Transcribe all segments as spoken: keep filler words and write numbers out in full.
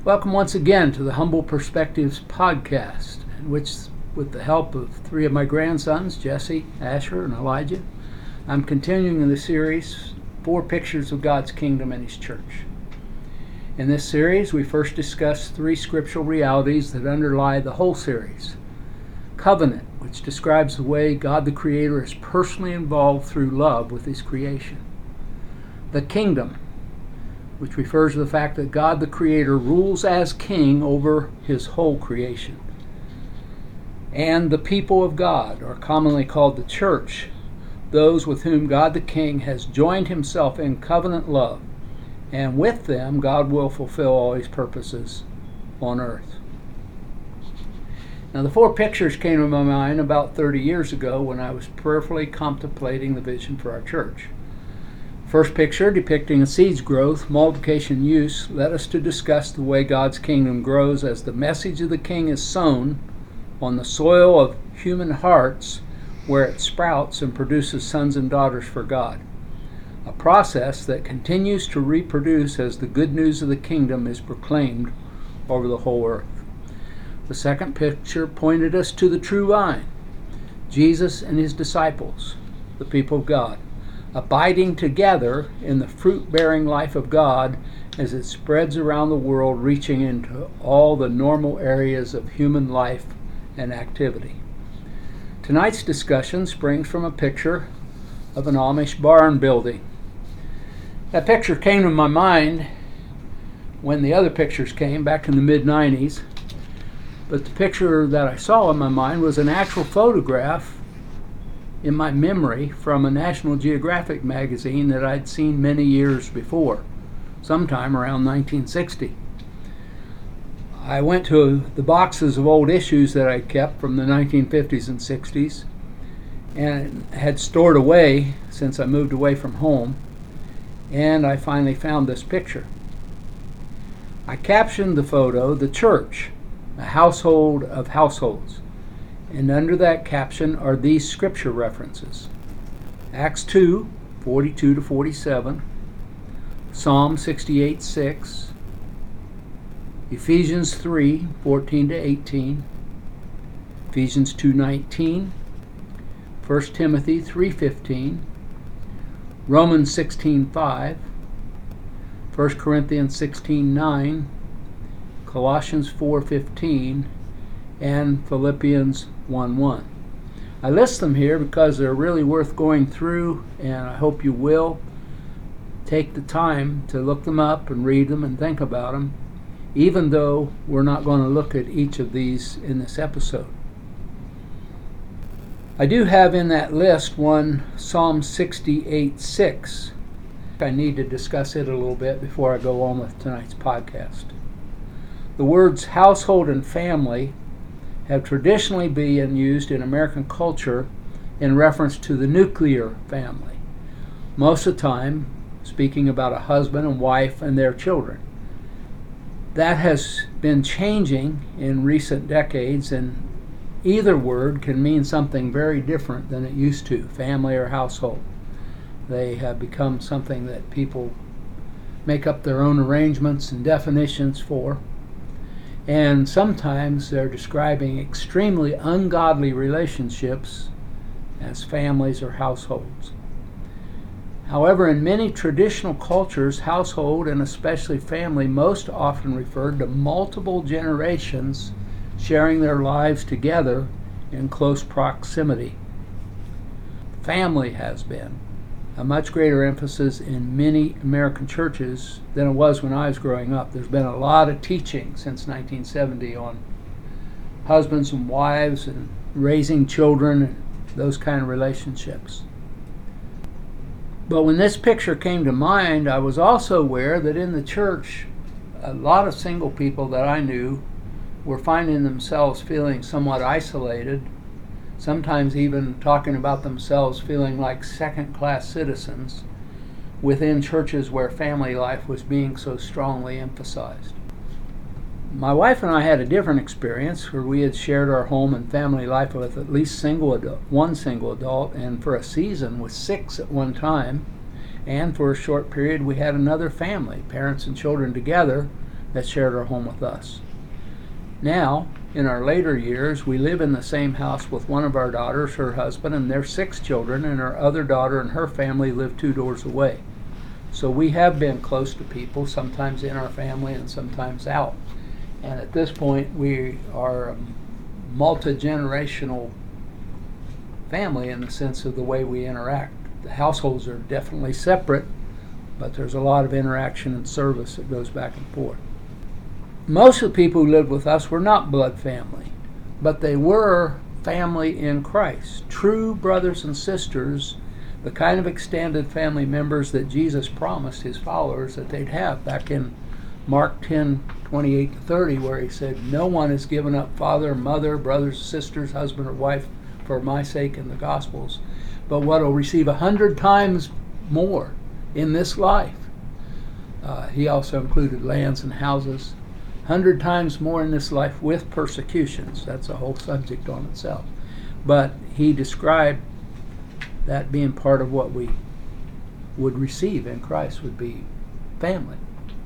Welcome once again to the Humble Perspectives podcast, in which, with the help of three of my grandsons, Jesse, Asher, and Elijah, I'm continuing in the series, Four Pictures of God's Kingdom and His Church. In this series, we first discussed three scriptural realities that underlie the whole series. Covenant, which describes the way God the Creator is personally involved through love with His creation. The Kingdom, which refers to the fact that God the Creator rules as King over His whole creation. And the people of God, or commonly called the church, those with whom God the King has joined Himself in covenant love, and with them God will fulfill all His purposes on earth. Now, the four pictures came to my mind about thirty years ago when I was prayerfully contemplating the vision for our church. First picture, depicting a seed's growth, multiplication, use, led us to discuss the way God's kingdom grows as the message of the King is sown on the soil of human hearts, where it sprouts and produces sons and daughters for God. A process that continues to reproduce as the good news of the kingdom is proclaimed over the whole earth. The second picture pointed us to the true vine, Jesus and His disciples, the people of God, abiding together in the fruit-bearing life of God as it spreads around the world, reaching into all the normal areas of human life and activity. Tonight's discussion springs from a picture of an Amish barn building. That picture came to my mind when the other pictures came back in the mid nineties, but the picture that I saw in my mind was an actual photograph in my memory from a National Geographic magazine that I'd seen many years before, sometime around nineteen sixty. I went to the boxes of old issues that I kept from the nineteen fifties and sixties and had stored away since I moved away from home, and I finally found this picture. I captioned the photo, "The Church, a Household of Households," and under that caption are these scripture references: Acts two, forty-two to forty-seven, Psalm sixty-eight, six, Ephesians three, fourteen to eighteen, Ephesians two, nineteen, First Timothy three, fifteen, Romans sixteen, five, First Corinthians sixteen, nine, Colossians four, fifteen, and Philippians one, one. I list them here because they're really worth going through, and I hope you will take the time to look them up and read them and think about them, even though we're not going to look at each of these in this episode. I do have in that list one, Psalm sixty-eight, six. I need to discuss it a little bit before I go on with tonight's podcast. The words household and family have traditionally been used in American culture in reference to the nuclear family, most of the time speaking about a husband and wife and their children. That has been changing in recent decades, and either word can mean something very different than it used to, family or household. They have become something that people make up their own arrangements and definitions for. And sometimes they're describing extremely ungodly relationships as families or households. However, in many traditional cultures, household, and especially family, most often referred to multiple generations sharing their lives together in close proximity. Family has been a much greater emphasis in many American churches than it was when I was growing up. There's been a lot of teaching since nineteen seventy on husbands and wives and raising children and those kind of relationships. But when this picture came to mind, I was also aware that in the church, a lot of single people that I knew were finding themselves feeling somewhat isolated, sometimes even talking about themselves feeling like second-class citizens within churches where family life was being so strongly emphasized. My wife and I had a different experience where we had shared our home and family life with at least single adult, one single adult, and for a season with six at one time, and for a short period we had another family, parents and children together, that shared our home with us. Now, in our later years, we live in the same house with one of our daughters, her husband, and their six children, and our other daughter and her family live two doors away. So we have been close to people, sometimes in our family and sometimes out. And at this point, we are a multi-generational family in the sense of the way we interact. The households are definitely separate, but there's a lot of interaction and service that goes back and forth. Most of the people who lived with us were not blood family, but they were family in Christ, true brothers and sisters, the kind of extended family members that Jesus promised his followers that they'd have back in Mark ten, twenty-eight to thirty, where he said, "No one has given up father, mother, brothers, sisters, husband, or wife for my sake in the Gospels, but what will receive a hundred times more in this life." Uh, he also included lands and houses. Hundred times more in this life with persecutions. That's a whole subject on itself. But he described that being part of what we would receive in Christ would be family.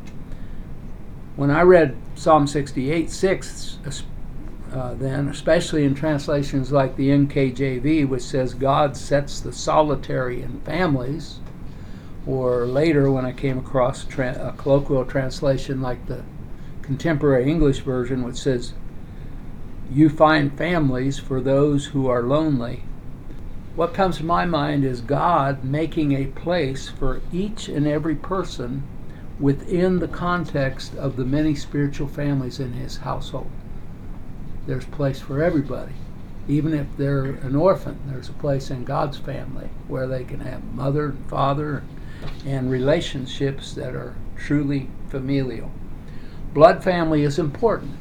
When I read Psalm sixty-eight six, uh, then, especially in translations like the N K J V, which says God sets the solitary in families, or later when I came across tra- a colloquial translation like the Contemporary English Version, which says, "You find families for those who are lonely." What comes to my mind is God making a place for each and every person within the context of the many spiritual families in his household. There's place for everybody. Even if they're an orphan, there's a place in God's family where they can have mother and father and relationships that are truly familial. Blood family is important.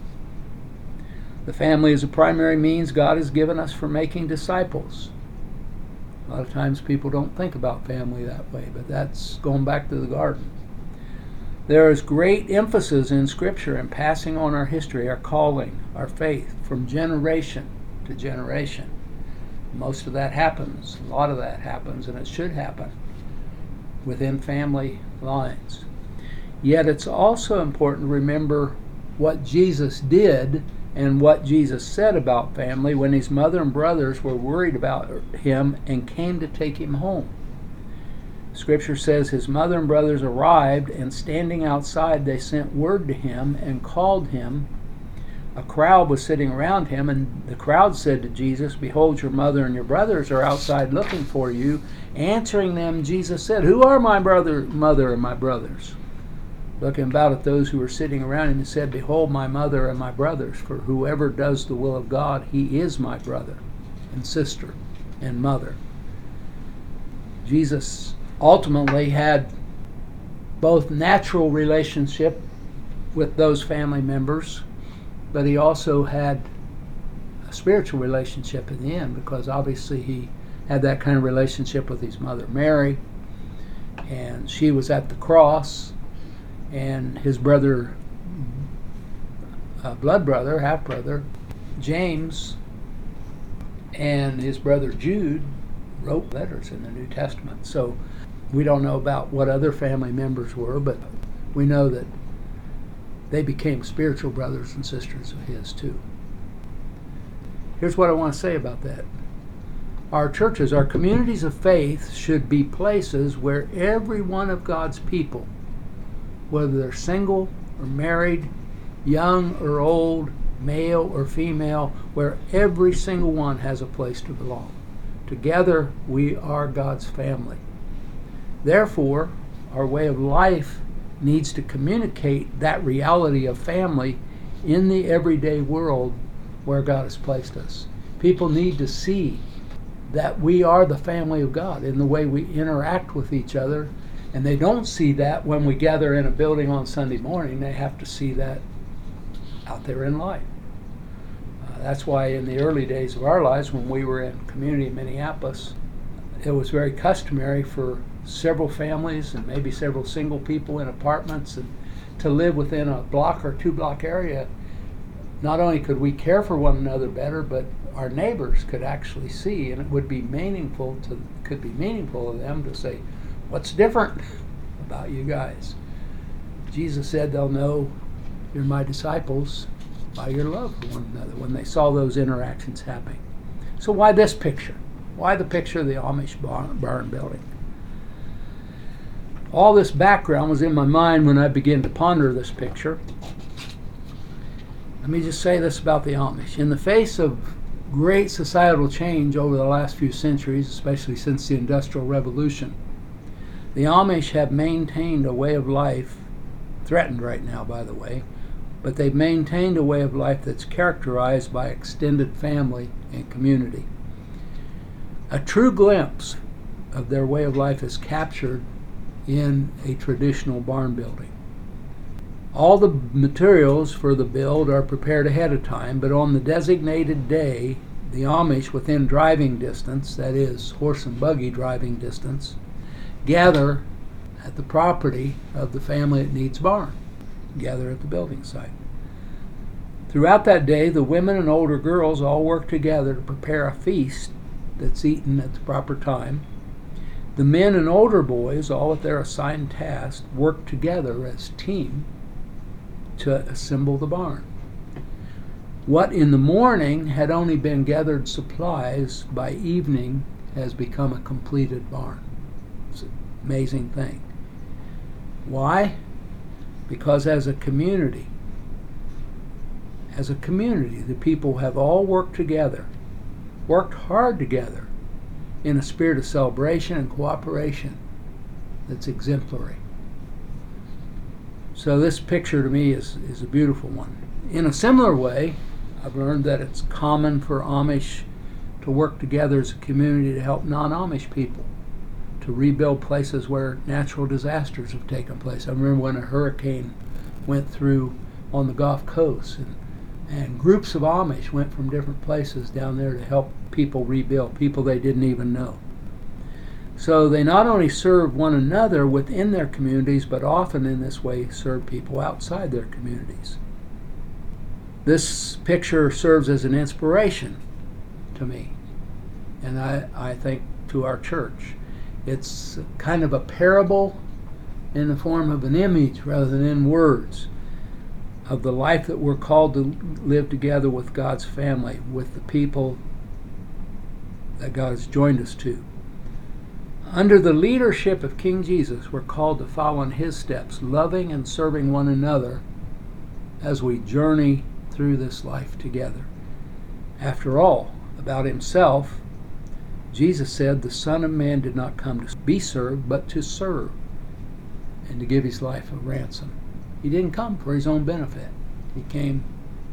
The family is a primary means God has given us for making disciples. A lot of times people don't think about family that way, but that's going back to the garden. There is great emphasis in Scripture in passing on our history, our calling, our faith from generation to generation. Most of that happens, a lot of that happens, and it should happen within family lines. Yet it's also important to remember what Jesus did and what Jesus said about family when his mother and brothers were worried about him and came to take him home. Scripture says his mother and brothers arrived, and standing outside they sent word to him and called him. A crowd was sitting around him, and the crowd said to Jesus, "Behold, your mother and your brothers are outside looking for you." Answering them, Jesus said, "Who are my brother, mother, and my brothers?" Looking about at those who were sitting around him, he said, "Behold my mother and my brothers, for whoever does the will of God, he is my brother and sister and mother." Jesus ultimately had both natural relationship with those family members, but he also had a spiritual relationship in the end, because obviously he had that kind of relationship with his mother Mary, and she was at the cross, and his brother, uh, blood brother, half brother, James, and his brother Jude wrote letters in the New Testament. So we don't know about what other family members were, but we know that they became spiritual brothers and sisters of his too. Here's what I want to say about that. Our churches, our communities of faith, should be places where every one of God's people, whether they're single or married, young or old, male or female, where every single one has a place to belong. Together, we are God's family. Therefore, our way of life needs to communicate that reality of family in the everyday world where God has placed us. People need to see that we are the family of God in the way we interact with each other. And they don't see that when we gather in a building on Sunday morning. They have to see that out there in life. Uh, that's why in the early days of our lives, when we were in community in Minneapolis, it was very customary for several families and maybe several single people in apartments and to live within a block or two block area. Not only could we care for one another better, but our neighbors could actually see, and it would be meaningful to could be meaningful to them to say, "What's different about you guys?" Jesus said they'll know you're my disciples by your love for one another, when they saw those interactions happening. So why this picture? Why the picture of the Amish barn, barn building? All this background was in my mind when I began to ponder this picture. Let me just say this about the Amish. In the face of great societal change over the last few centuries, especially since the Industrial Revolution, the Amish have maintained a way of life, threatened right now, by the way, but they've maintained a way of life that's characterized by extended family and community. A true glimpse of their way of life is captured in a traditional barn building. All the materials for the build are prepared ahead of time, but on the designated day, the Amish, within driving distance, that is, horse and buggy driving distance, gather at the property of the family that needs barn, gather at the building site. Throughout that day, the women and older girls all work together to prepare a feast that's eaten at the proper time. The men and older boys, all at their assigned task, work together as a team to assemble the barn. What in the morning had only been gathered supplies, by evening has become a completed barn. It's an amazing thing. Why? Because as a community, as a community, the people have all worked together, worked hard together in a spirit of celebration and cooperation that's exemplary. So this picture to me is, is a beautiful one. In a similar way, I've learned that it's common for Amish to work together as a community to help non-Amish people to rebuild places where natural disasters have taken place. I remember when a hurricane went through on the Gulf Coast, and, and groups of Amish went from different places down there to help people rebuild, people they didn't even know. So they not only serve one another within their communities, but often in this way serve people outside their communities. This picture serves as an inspiration to me, and I, I think to our church. It's kind of a parable in the form of an image rather than in words of the life that we're called to live together with God's family, with the people that God has joined us to. Under the leadership of King Jesus, we're called to follow in his steps, loving and serving one another as we journey through this life together. After all, about himself, Jesus said, the Son of Man did not come to be served, but to serve, and to give his life a ransom. He didn't come for his own benefit. He came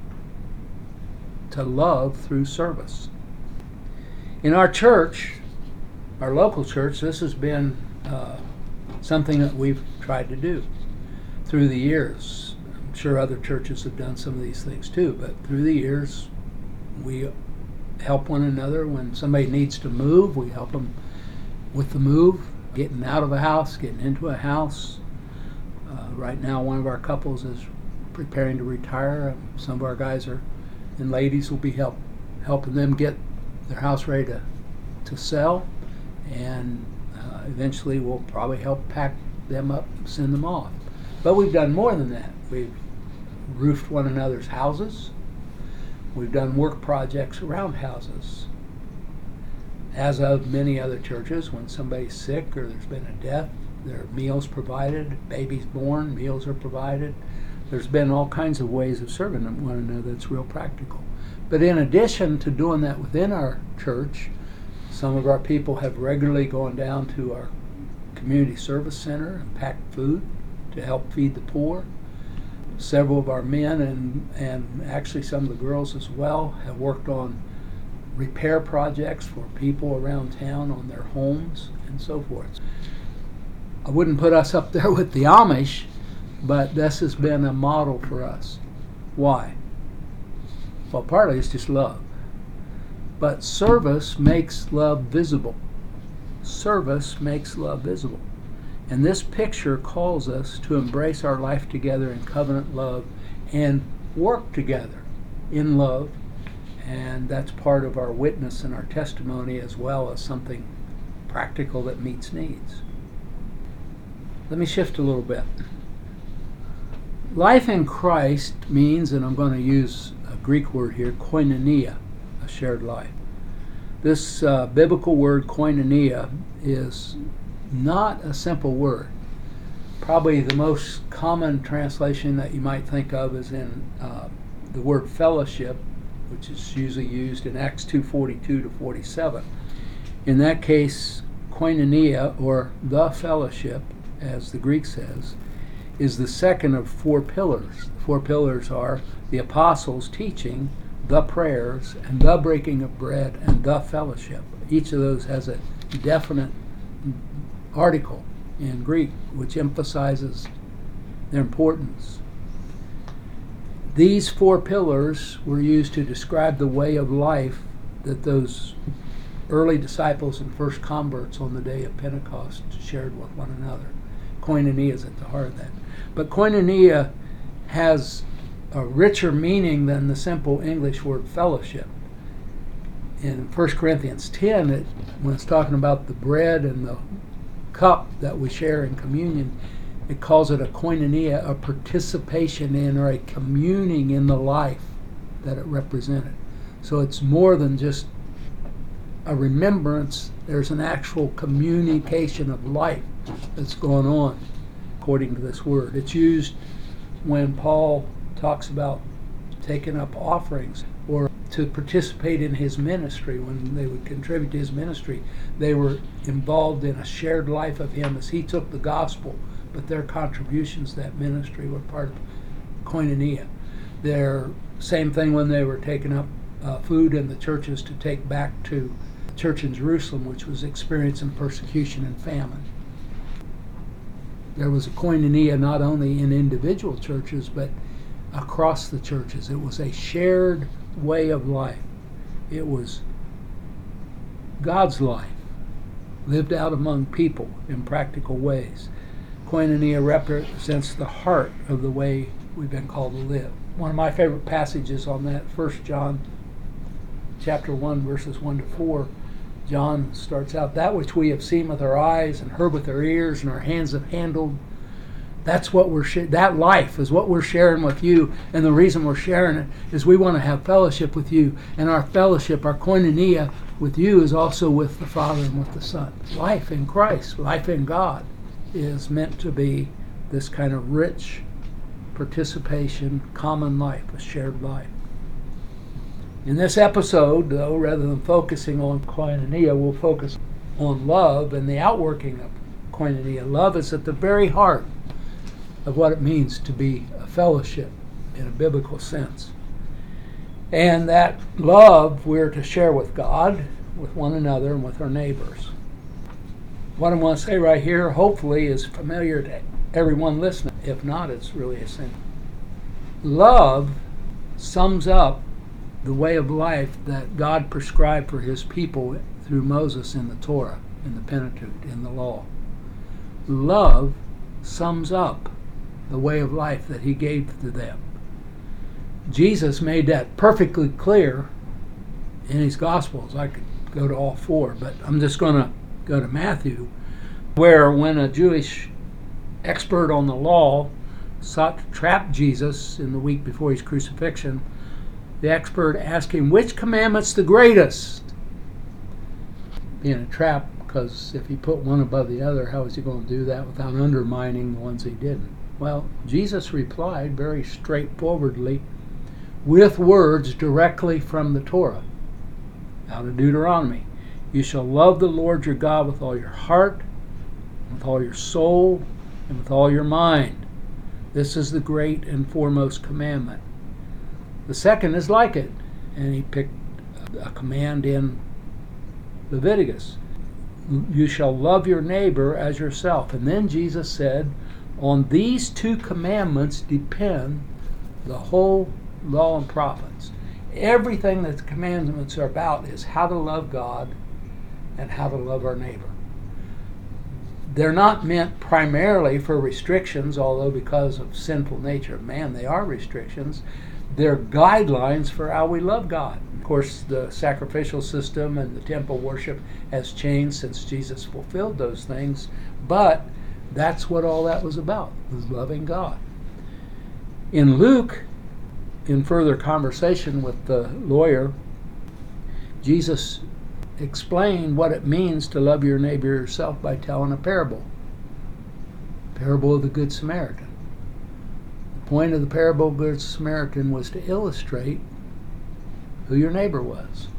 to love through service. In our church, our local church, this has been uh, something that we've tried to do through the years. I'm sure other churches have done some of these things too, but through the years, we help one another. When somebody needs to move, we help them with the move, getting out of a house, getting into a house. Uh, right now, one of our couples is preparing to retire. Some of our guys are, and ladies will be help, helping them get their house ready to, to sell. And uh, eventually we'll probably help pack them up and send them off. But we've done more than that. We've roofed one another's houses. We've done work projects around houses. As of many other churches, when somebody's sick or there's been a death, there are meals provided, babies born, meals are provided. There's been all kinds of ways of serving one another that's real practical. But in addition to doing that within our church, some of our people have regularly gone down to our community service center and packed food to help feed the poor. Several of our men and, and actually some of the girls as well have worked on repair projects for people around town on their homes and so forth. I wouldn't put us up there with the Amish, but this has been a model for us. Why? Well, partly it's just love. But service makes love visible. Service makes love visible. And this picture calls us to embrace our life together in covenant love and work together in love. And that's part of our witness and our testimony, as well as something practical that meets needs. Let me shift a little bit. Life in Christ means, and I'm going to use a Greek word here, koinonia, a shared life. This uh, biblical word koinonia is not a simple word. Probably the most common translation that you might think of is in uh, the word fellowship, which is usually used in Acts two forty-two to forty-seven. In that case, koinonia, or the fellowship, as the Greek says, is the second of four pillars. The four pillars are the apostles' teaching, the prayers, and the breaking of bread, and the fellowship. Each of those has a definite article in Greek which emphasizes their importance. These four pillars were used to describe the way of life that those early disciples and first converts on the day of Pentecost shared with one another. Koinonia is at the heart of that. But koinonia has a richer meaning than the simple English word fellowship. In First Corinthians ten, it, when it's talking about the bread and the cup that we share in communion, it calls it a koinonia, a participation in or a communing in the life that it represented. So it's more than just a remembrance. There's an actual communication of life that's going on according to this word. It's used when Paul talks about taking up offerings or to participate in his ministry. When they would contribute to his ministry, they were involved in a shared life of him as he took the gospel, but their contributions to that ministry were part of koinonia. Their same thing when they were taking up uh, food in the churches to take back to the church in Jerusalem, which was experiencing persecution and famine. There was a koinonia not only in individual churches, but across the churches. It was a shared way of life. It was God's life lived out among people in practical ways. Koinonia represents the heart of the way we've been called to live. One of my favorite passages on that, First John chapter one, verses one to four, John starts out, that which we have seen with our eyes and heard with our ears and our hands have handled, that's what we're sh- that life is what we're sharing with you. And the reason we're sharing it is we want to have fellowship with you. And our fellowship, our koinonia with you, is also with the Father and with the Son. Life in Christ, life in God, is meant to be this kind of rich participation, common life, a shared life. In this episode, though, rather than focusing on koinonia, we'll focus on love and the outworking of koinonia. Love is at the very heart of what it means to be a fellowship in a biblical sense. And that love we're to share with God, with one another, and with our neighbors. What I want to say right here, hopefully, is familiar to everyone listening. If not, it's really essential. Love sums up the way of life that God prescribed for his people through Moses in the Torah, in the Pentateuch, in the law. Love sums up the way of life that he gave to them. Jesus made that perfectly clear in his Gospels. I could go to all four, but I'm just going to go to Matthew, where when a Jewish expert on the law sought to trap Jesus in the week before his crucifixion, the expert asked him, which commandment's the greatest? Being a trap, because if he put one above the other, how was he going to do that without undermining the ones he didn't? Well, Jesus replied very straightforwardly with words directly from the Torah, out of Deuteronomy. You shall love the Lord your God with all your heart, with all your soul, and with all your mind. This is the great and foremost commandment. The second is like it. And he picked a command in Leviticus. You shall love your neighbor as yourself. And then Jesus said, on these two commandments depend the whole law and prophets. Everything that the commandments are about is how to love God and how to love our neighbor. They're not meant primarily for restrictions, although because of sinful nature of man, they are restrictions. They're guidelines for how we love God. Of course, the sacrificial system and the temple worship has changed since Jesus fulfilled those things, but that's what all that was about, was loving God. In Luke, in further conversation with the lawyer, Jesus explained what it means to love your neighbor yourself by telling a parable. Parable of the Good Samaritan. The point of the parable of the Good Samaritan was to illustrate who your neighbor was.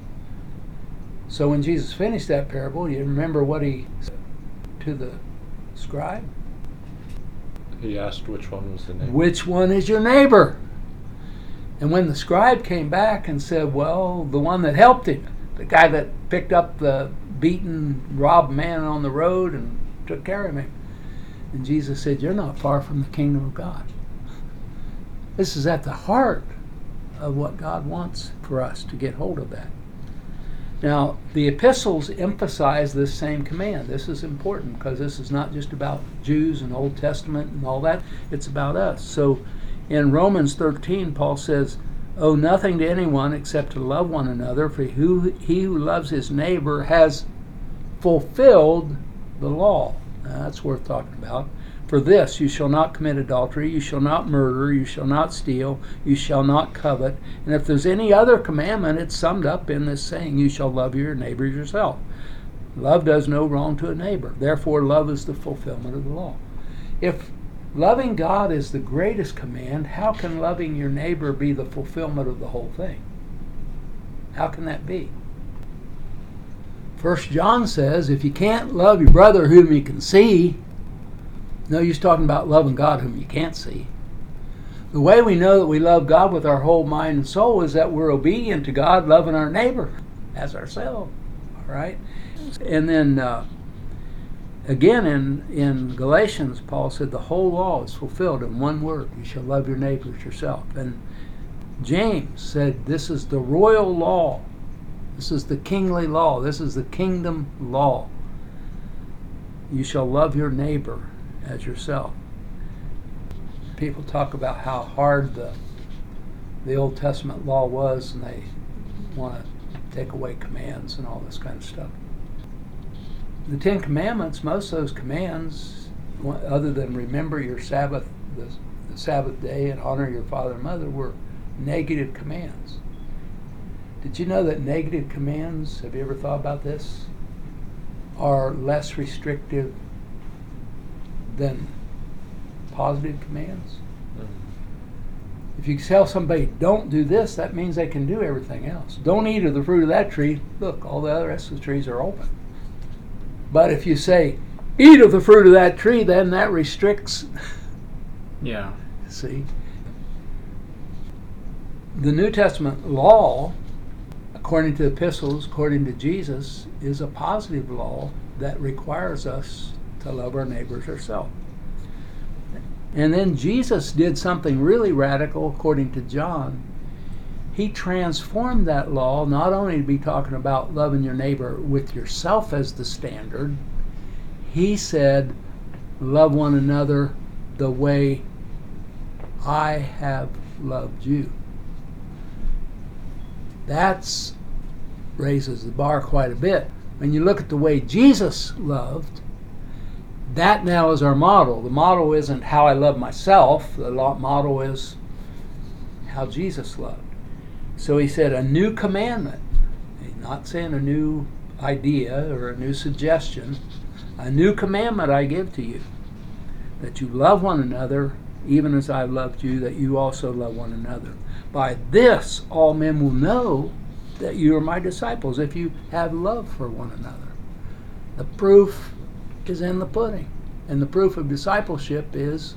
So when Jesus finished that parable, you remember what he said to the scribe? He asked which one was the neighbor. Which one is your neighbor? And when the scribe came back and said, well, the one that helped him, the guy that picked up the beaten, robbed man on the road and took care of him. And Jesus said, you're not far from the kingdom of God. This is at the heart of what God wants for us to get hold of that. Now, the epistles emphasize this same command. This is important because this is not just about Jews and Old Testament and all that. It's about us. So in Romans thirteen, Paul says, owe nothing to anyone except to love one another, for who, he who loves his neighbor has fulfilled the law. Now, that's worth talking about. For this, you shall not commit adultery, you shall not murder, you shall not steal, you shall not covet. And if there's any other commandment, it's summed up in this saying, you shall love your neighbor yourself. Love does no wrong to a neighbor. Therefore, love is the fulfillment of the law. If loving God is the greatest command, how can loving your neighbor be the fulfillment of the whole thing? How can that be? First John says, if you can't love your brother whom you can see, no use talking about loving God whom you can't see. The way we know that we love God with our whole mind and soul is that we're obedient to God, loving our neighbor as ourselves. All right? And then uh, again in, in Galatians, Paul said the whole law is fulfilled in one word. You shall love your neighbor as yourself. And James said this is the royal law. This is the kingly law. This is the kingdom law. You shall love your neighbor as yourself. People talk about how hard the the Old Testament law was, and they want to take away commands and all this kind of stuff. The Ten Commandments, most of those commands, other than remember your Sabbath, the, the Sabbath day, and honor your father and mother, were negative commands. Did you know that negative commands, have you ever thought about this, are less restrictive than positive commands? Mm-hmm. If you tell somebody, don't do this, that means they can do everything else. Don't eat of the fruit of that tree. Look, all the other rest of the trees are open. But if you say, eat of the fruit of that tree, then that restricts. Yeah. See? The New Testament law, according to the epistles, according to Jesus, is a positive law that requires us to love our neighbors ourselves. And then Jesus did something really radical, according to John. He transformed that law not only to be talking about loving your neighbor with yourself as the standard. He said, love one another the way I have loved you. That raises the bar quite a bit. When you look at the way Jesus loved, that now is our model. The model isn't how I love myself. The model is how Jesus loved. So he said a new commandment. He's not saying a new idea or a new suggestion. A new commandment I give to you, that you love one another even as I loved you, that you also love one another. By this all men will know that you are my disciples, if you have love for one another. The proof is in the pudding. And the proof of discipleship is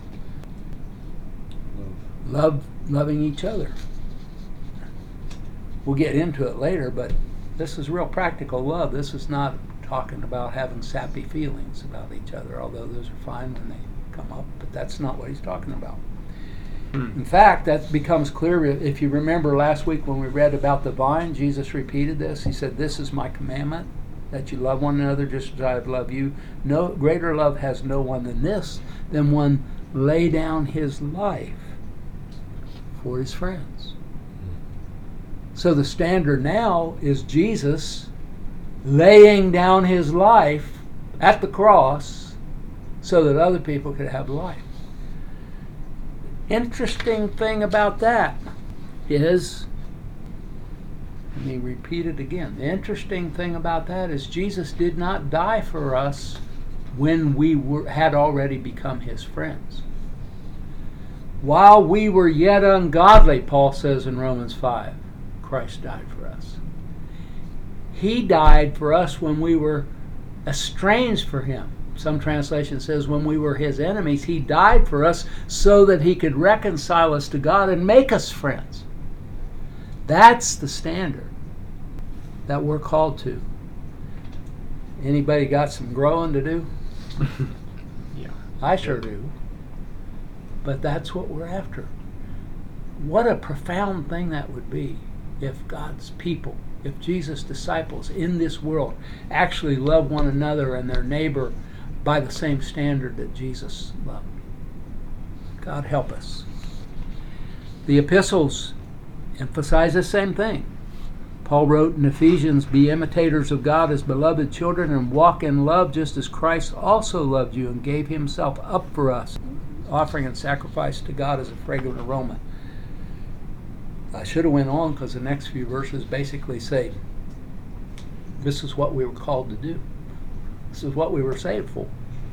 love, loving each other. We'll get into it later, but this is real practical love. This is not talking about having sappy feelings about each other, although those are fine when they come up, but that's not what he's talking about. Hmm. In fact, that becomes clear if you remember last week when we read about the vine. Jesus repeated this. He said, this is my commandment, that you love one another just as I have loved you. No greater love has no one than this, than one lay down his life for his friends. So the standard now is Jesus laying down his life at the cross so that other people could have life. interesting thing about that is, let me repeat it again. The interesting thing about that is Jesus did not die for us when we were, had already become his friends. While we were yet ungodly, Paul says in Romans five, Christ died for us. He died for us when we were estranged from him. Some translation says when we were his enemies, he died for us so that he could reconcile us to God and make us friends. That's the standard that we're called to. Anybody got some growing to do? Yeah. I sure do. But that's what we're after. What a profound thing that would be if God's people, if Jesus' disciples in this world actually love one another and their neighbor by the same standard that Jesus loved. God help us. The epistles emphasize the same thing. Paul wrote in Ephesians, "Be imitators of God as beloved children and walk in love just as Christ also loved you and gave himself up for us, offering and sacrifice to God as a fragrant aroma." I should have went on because the next few verses basically say this is what we were called to do. This is what we were saved for.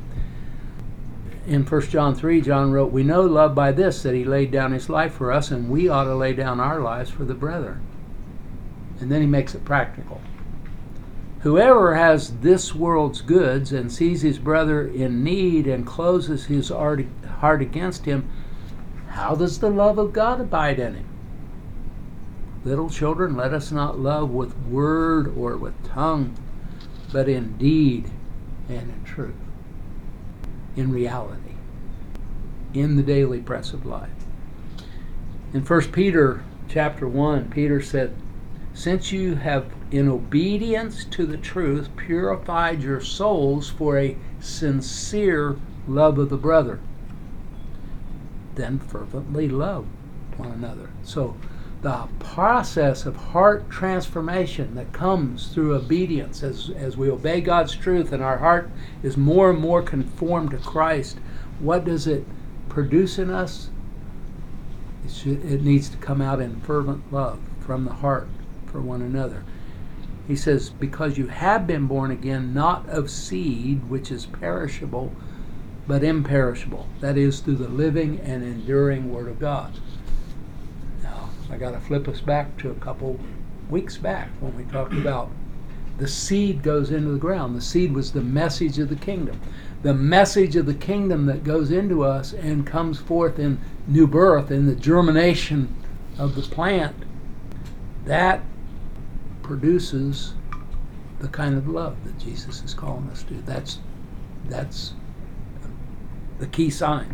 In First John three, John wrote, "We know love by this, that he laid down his life for us, and we ought to lay down our lives for the brethren." And then he makes it practical. "Whoever has this world's goods and sees his brother in need and closes his heart against him, how does the love of God abide in him? Little children, let us not love with word or with tongue, but in deed and in truth." In reality, in the daily press of life. In First Peter chapter one, Peter said, "Since you have, in obedience to the truth, purified your souls for a sincere love of the brother, then fervently love one another." So the process of heart transformation that comes through obedience as, as we obey God's truth and our heart is more and more conformed to Christ, what does it produce in us? It, should, it needs to come out in fervent love from the heart for one another. He says, "Because you have been born again, not of seed which is perishable, but imperishable." That is, through the living and enduring Word of God. Now, I got to flip us back to a couple weeks back when we talked about the seed goes into the ground. The seed was the message of the kingdom. The message of the kingdom that goes into us and comes forth in new birth, in the germination of the plant, that produces the kind of love that Jesus is calling us to. That's that's the key sign.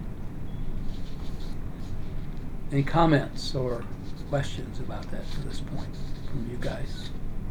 Any comments or questions about that to this point from you guys?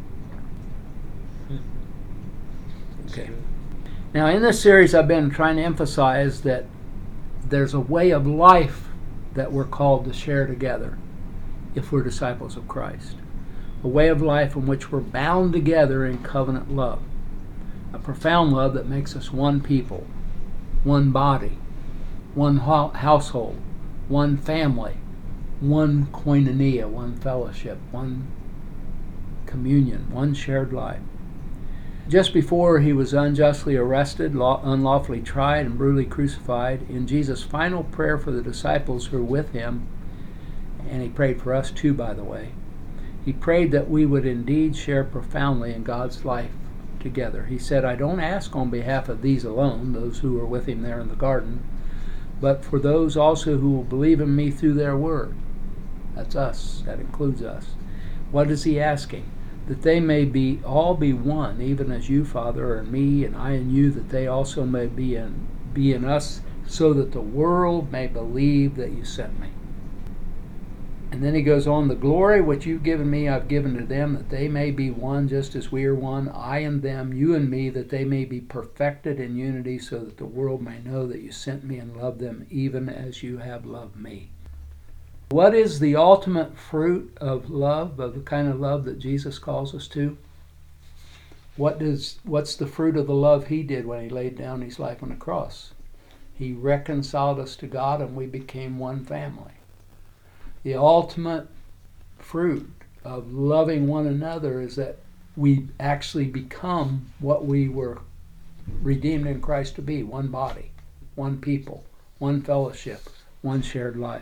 Okay. Now, in this series, I've been trying to emphasize that there's a way of life that we're called to share together if we're disciples of Christ. A way of life in which we're bound together in covenant love. A profound love that makes us one people, one body, one ho- household, one family, one koinonia, one fellowship, one communion, one shared life. Just before he was unjustly arrested, law- unlawfully tried, and brutally crucified, in Jesus' final prayer for the disciples who were with him, and he prayed for us too, by the way, he prayed that we would indeed share profoundly in God's life together. He said, "I don't ask on behalf of these alone," those who were with him there in the garden, "but for those also who will believe in me through their word." That's us. That includes us. What is he asking? That they may be all be one, even as you, Father, are in me, and I in you, that they also may be in be in us, so that the world may believe that you sent me. And then he goes on, "The glory which you've given me, I've given to them, that they may be one, just as we are one, I and them, you and me, that they may be perfected in unity, so that the world may know that you sent me and loved them, even as you have loved me." What is the ultimate fruit of love, of the kind of love that Jesus calls us to? What does what's the fruit of the love he did when he laid down his life on the cross? He reconciled us to God and we became one family. The ultimate fruit of loving one another is that we actually become what we were redeemed in Christ to be, one body, one people, one fellowship, one shared life.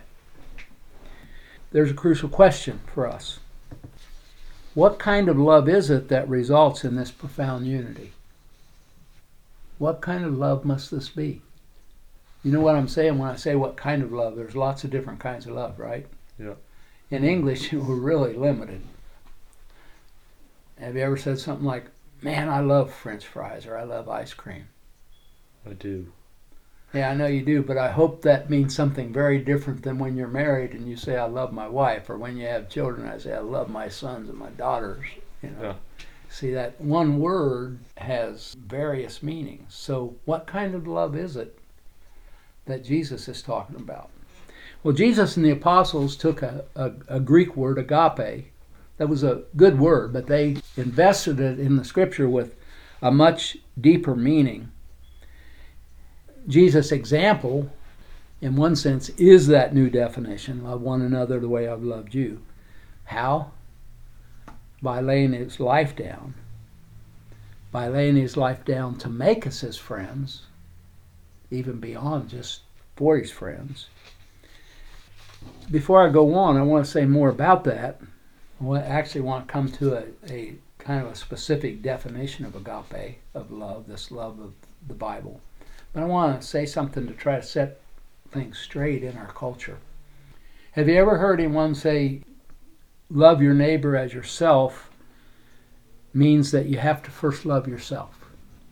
There's a crucial question for us. What kind of love is it that results in this profound unity? What kind of love must this be? You know what I'm saying when I say what kind of love? There's lots of different kinds of love, right? Yeah. In English, we're really limited. Have you ever said something like, man, I love French fries, or I love ice cream? I do. Yeah, I know you do, but I hope that means something very different than when you're married and you say, I love my wife, or when you have children, I say, I love my sons and my daughters. You know. Yeah. See, that one word has various meanings. So what kind of love is it that Jesus is talking about? Well, Jesus and the apostles took a, a, a Greek word, agape. That was a good word, but they invested it in the scripture with a much deeper meaning. Jesus' example, in one sense, is that new definition, love one another the way I've loved you. How? By laying his life down. By laying his life down to make us his friends, even beyond just for his friends. Before I go on, I want to say more about that. I actually want to come to a, a kind of a specific definition of agape, of love, this love of the Bible. But I want to say something to try to set things straight in our culture. Have you ever heard anyone say, love your neighbor as yourself means that you have to first love yourself?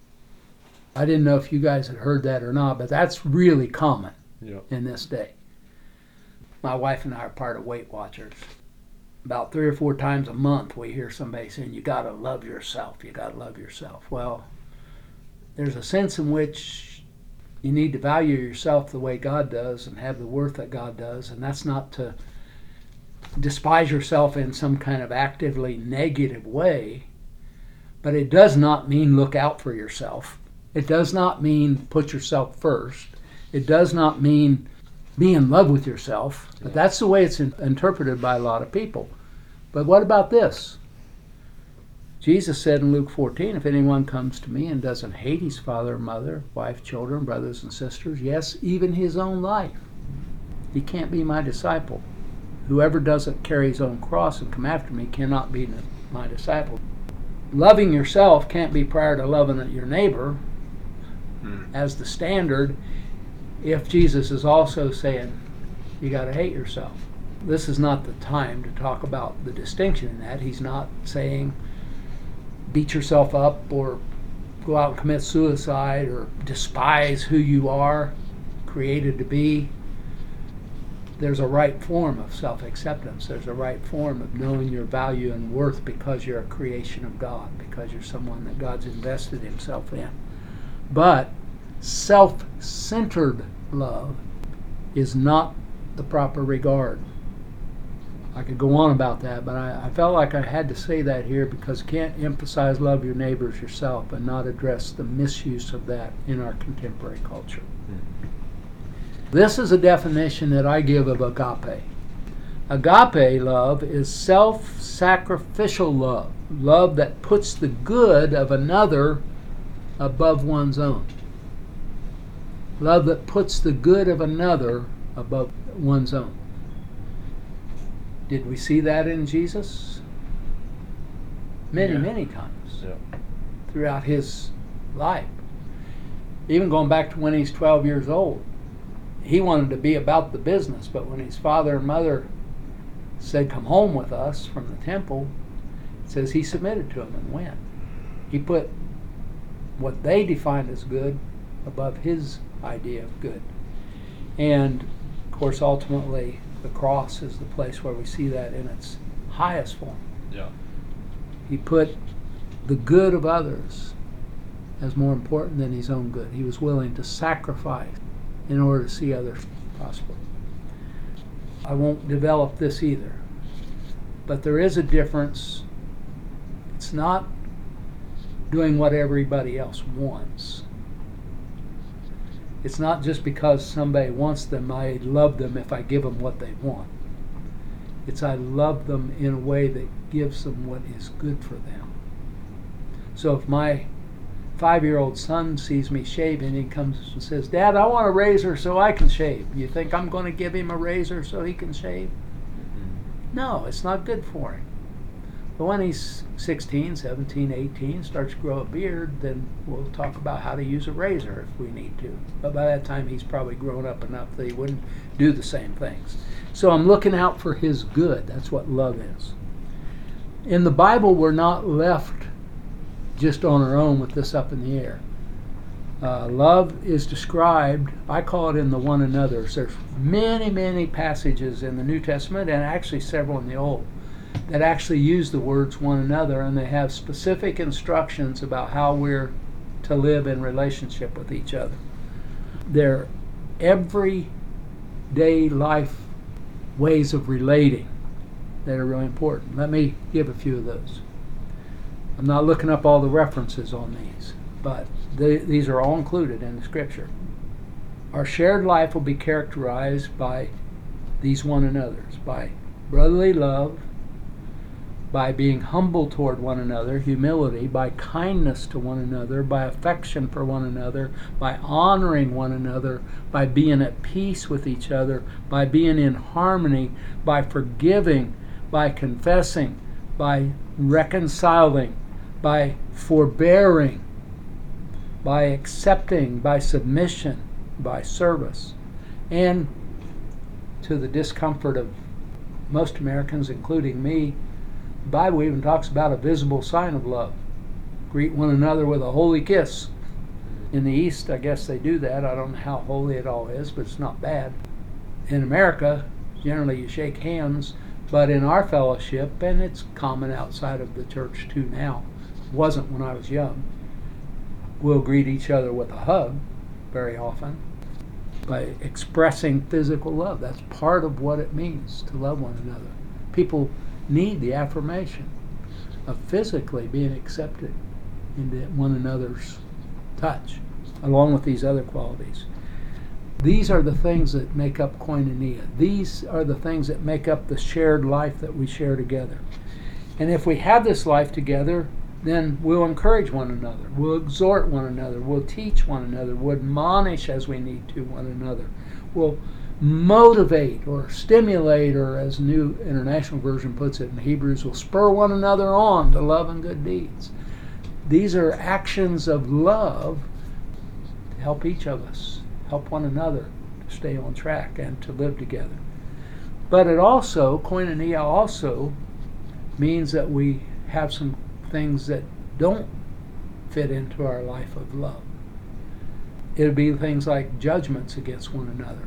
I didn't know if you guys had heard that or not, but that's really common Yeah. in this day. My wife and I are part of Weight Watchers. About three or four times a month we hear somebody saying, you got to love yourself, you got to love yourself. Well, there's a sense in which you need to value yourself the way God does and have the worth that God does, and that's not to despise yourself in some kind of actively negative way, but it does not mean look out for yourself. It does not mean put yourself first. It does not mean be in love with yourself, but that's the way it's in, interpreted by a lot of people. But what about this? Jesus said in Luke fourteen, if anyone comes to me and doesn't hate his father, mother, wife, children, brothers and sisters, yes, even his own life, he can't be my disciple. Whoever doesn't carry his own cross and come after me cannot be my disciple. Loving yourself can't be prior to loving your neighbor hmm. as the standard if Jesus is also saying you got to hate yourself. This is not the time to talk about the distinction in that. He's not saying beat yourself up or go out and commit suicide or despise who you are created to be. There's a right form of self-acceptance. There's a right form of knowing your value and worth because you're a creation of God, because you're someone that God's invested himself in. But self-centered love is not the proper regard. I could go on about that, but I, I felt like I had to say that here because you can't emphasize love your neighbors yourself and not address the misuse of that in our contemporary culture. Mm-hmm. This is a definition that I give of agape. Agape love is self-sacrificial love, love that puts the good of another above one's own. Love that puts the good of another above one's own. Did we see that in Jesus? Many, yeah. many times yeah. throughout his life. Even going back to when he's twelve years old. He wanted to be about the business, but when his father and mother said, come home with us from the temple, it says he submitted to them and went. He put what they defined as good above his idea of good. And, of course, ultimately, the cross is the place where we see that in its highest form. Yeah. He put the good of others as more important than his own good. He was willing to sacrifice in order to see others prosper. I won't develop this either, but there is a difference. It's not doing what everybody else wants. It's not just because somebody wants them, I love them if I give them what they want. It's I love them in a way that gives them what is good for them. So if my five-year-old son sees me shaving, he comes and says, Dad, I want a razor so I can shave. You think I'm going to give him a razor so he can shave? Mm-hmm. No, it's not good for him. But when he's sixteen, seventeen, eighteen, starts to grow a beard, then we'll talk about how to use a razor if we need to. But by that time, he's probably grown up enough that he wouldn't do the same things. So I'm looking out for his good. That's what love is. In the Bible, we're not left just on our own with this up in the air. Uh, love is described, I call it in the one another's. There's many, many passages in the New Testament, and actually several in the Old, that actually use the words one another, and they have specific instructions about how we're to live in relationship with each other. They're everyday life ways of relating that are really important. Let me give a few of those. I'm not looking up all the references on these, but they, these are all included in the Scripture. Our shared life will be characterized by these one another's, by brotherly love, by being humble toward one another, humility, by kindness to one another, by affection for one another, by honoring one another, by being at peace with each other, by being in harmony, by forgiving, by confessing, by reconciling, by forbearing, by accepting, by submission, by service. And to the discomfort of most Americans, including me, the Bible even talks about a visible sign of love. Greet one another with a holy kiss. In the East, I guess they do that. I don't know how holy it all is, but it's not bad. In America, generally you shake hands, but in our fellowship, and it's common outside of the church too now, it wasn't when I was young, we'll greet each other with a hug very often by expressing physical love. That's part of what it means to love one another. People need the affirmation of physically being accepted into one another's touch, along with these other qualities. These are the things that make up koinonia. These are the things that make up the shared life that we share together. And if we have this life together, then we'll encourage one another, we'll exhort one another, we'll teach one another, we'll admonish as we need to one another, we'll motivate or stimulate, or as the New International Version puts it in Hebrews, will spur one another on to love and good deeds. These are actions of love to help each of us, help one another to stay on track and to live together. But it also, koinonia also means that we have some things that don't fit into our life of love. It would be things like judgments against one another.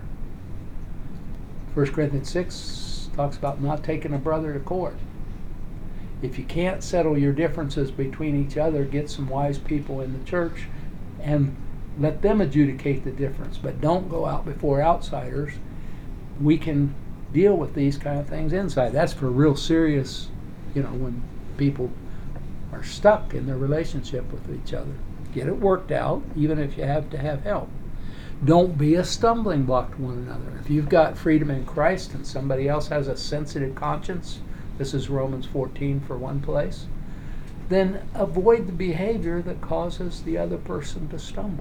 First Corinthians six talks about not taking a brother to court. If you can't settle your differences between each other, get some wise people in the church and let them adjudicate the difference. But don't go out before outsiders. We can deal with these kind of things inside. That's for real serious, you know, when people are stuck in their relationship with each other. Get it worked out, even if you have to have help. Don't be a stumbling block to one another. If you've got freedom in Christ and somebody else has a sensitive conscience, this is Romans fourteen for one place, then avoid the behavior that causes the other person to stumble.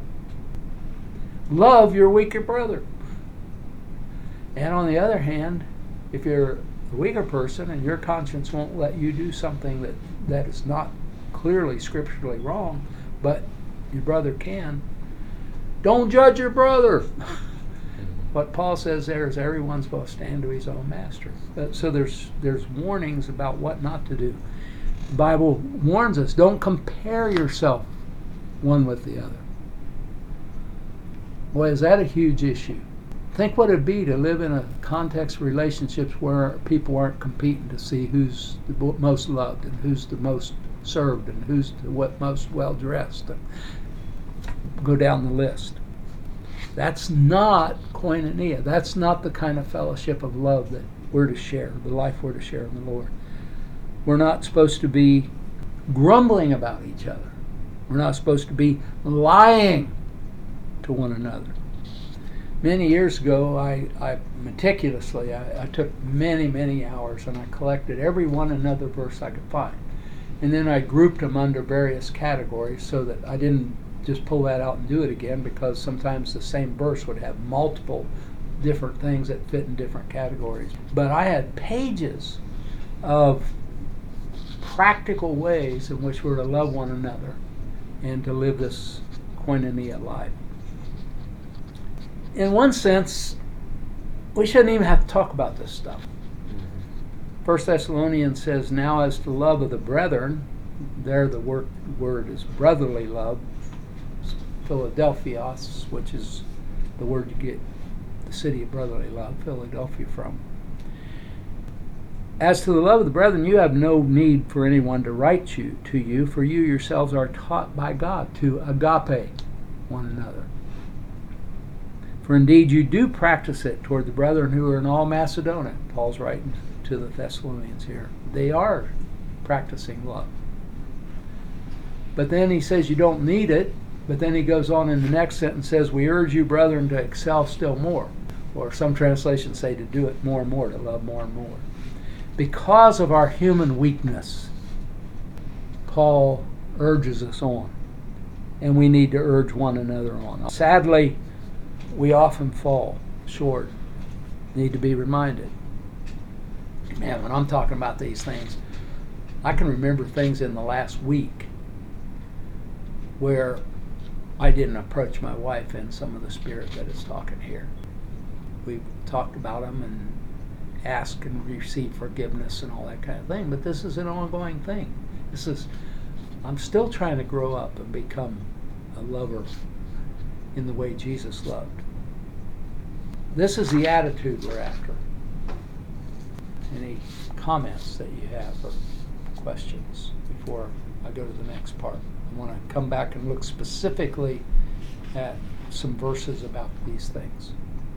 Love your weaker brother. And on the other hand, if you're a weaker person and your conscience won't let you do something that, that is not clearly scripturally wrong, but your brother can, don't judge your brother. What Paul says there is everyone's supposed to stand to his own master. Uh, so there's there's warnings about what not to do. The Bible warns us, don't compare yourself one with the other. Boy, is that a huge issue. Think what it'd be to live in a context of relationships where people aren't competing to see who's the most loved and who's the most served and who's the what most well-dressed. Go down the list. That's not koinonia. That's not the kind of fellowship of love that we're to share, the life we're to share in the Lord. We're not supposed to be grumbling about each other. We're not supposed to be lying to one another. Many years ago, I, I meticulously, I, I took many, many hours and I collected every one another verse I could find. And then I grouped them under various categories so that I didn't just pull that out and do it again, because sometimes the same verse would have multiple different things that fit in different categories. But I had pages of practical ways in which we're to love one another and to live this koinonia life. In one sense, we shouldn't even have to talk about this stuff. First Thessalonians says, now as to love of the brethren, there the word, word is brotherly love, Philadelphios, which is the word you get the city of brotherly love, Philadelphia, from. As to the love of the brethren, you have no need for anyone to write you to you, for you yourselves are taught by God to agape one another. For indeed you do practice it toward the brethren who are in all Macedonia. Paul's writing to the Thessalonians here. They are practicing love. But then he says you don't need it, but then he goes on in the next sentence, says, we urge you, brethren, to excel still more. Or some translations say to do it more and more, to love more and more. Because of our human weakness, Paul urges us on, and we need to urge one another on. Sadly, we often fall short, need to be reminded. Man, when I'm talking about these things, I can remember things in the last week where I didn't approach my wife in some of the spirit that is talking here. We talked about them and ask and receive forgiveness and all that kind of thing, but this is an ongoing thing. This is, I'm still trying to grow up and become a lover in the way Jesus loved. This is the attitude we're after. Any comments that you have or questions before I go to the next part? I want to come back and look specifically at some verses about these things.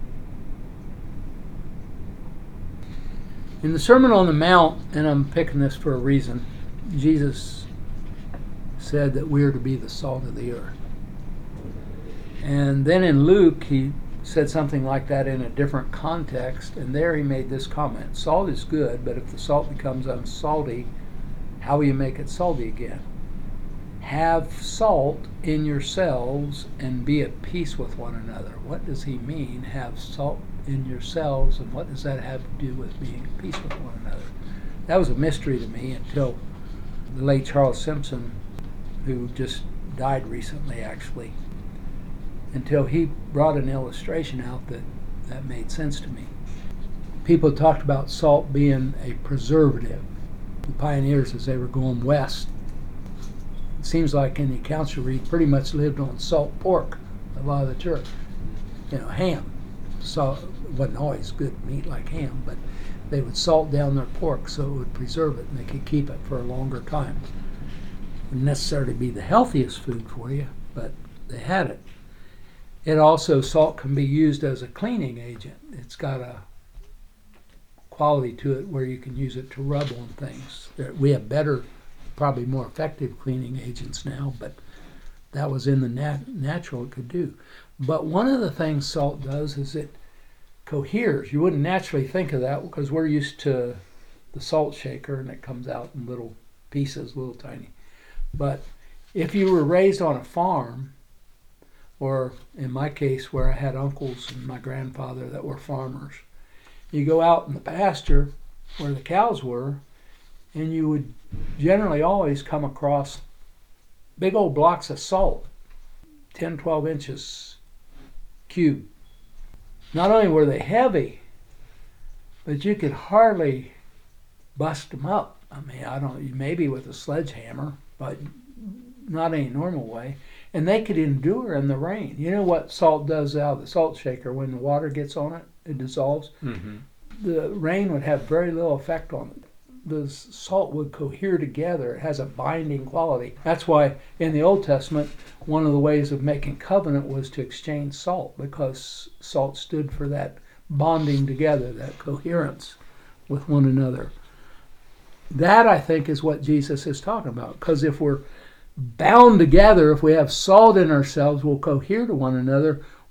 In the Sermon on the Mount, and I'm picking this for a reason, Jesus said that we are to be the salt of the earth. And then in Luke, he said something like that in a different context, and there he made this comment: salt is good, but if the salt becomes unsalty, how will you make it salty again? Have salt in yourselves and be at peace with one another. What does he mean, have salt in yourselves, and what does that have to do with being at peace with one another? That was a mystery to me until the late Charles Simpson, who just died recently actually, until he brought an illustration out that, that made sense to me. People talked about salt being a preservative. The pioneers, as they were going west, it seems like in the accounts you read, pretty much lived on salt pork, a lot of the church. You know, ham. So it wasn't always good meat like ham, but they would salt down their pork so it would preserve it and they could keep it for a longer time. It wouldn't necessarily be the healthiest food for you, but they had it. It also, salt can be used as a cleaning agent. It's got a quality to it where you can use it to rub on things. There, we have better, probably more effective cleaning agents now, but that was in the nat- natural it could do. But one of the things salt does is it coheres. You wouldn't naturally think of that because we're used to the salt shaker and it comes out in little pieces, little tiny. But if you were raised on a farm, or in my case where I had uncles and my grandfather that were farmers, you go out in the pasture where the cows were, and you would generally always come across big old blocks of salt, ten, twelve inches cube. Not only were they heavy, but you could hardly bust them up. I mean, I don't, maybe with a sledgehammer, but not any normal way. And they could endure in the rain. You know what salt does out of the salt shaker? When the water gets on it, it dissolves. Mm-hmm. The rain would have very little effect on it. The salt would cohere together. It has a binding quality. That's why in the Old Testament, one of the ways of making covenant was to exchange salt, because salt stood for that bonding together, that coherence with one another. That, I think, is what Jesus is talking about. Because if we're bound together, if we have salt in ourselves, we'll cohere to one another.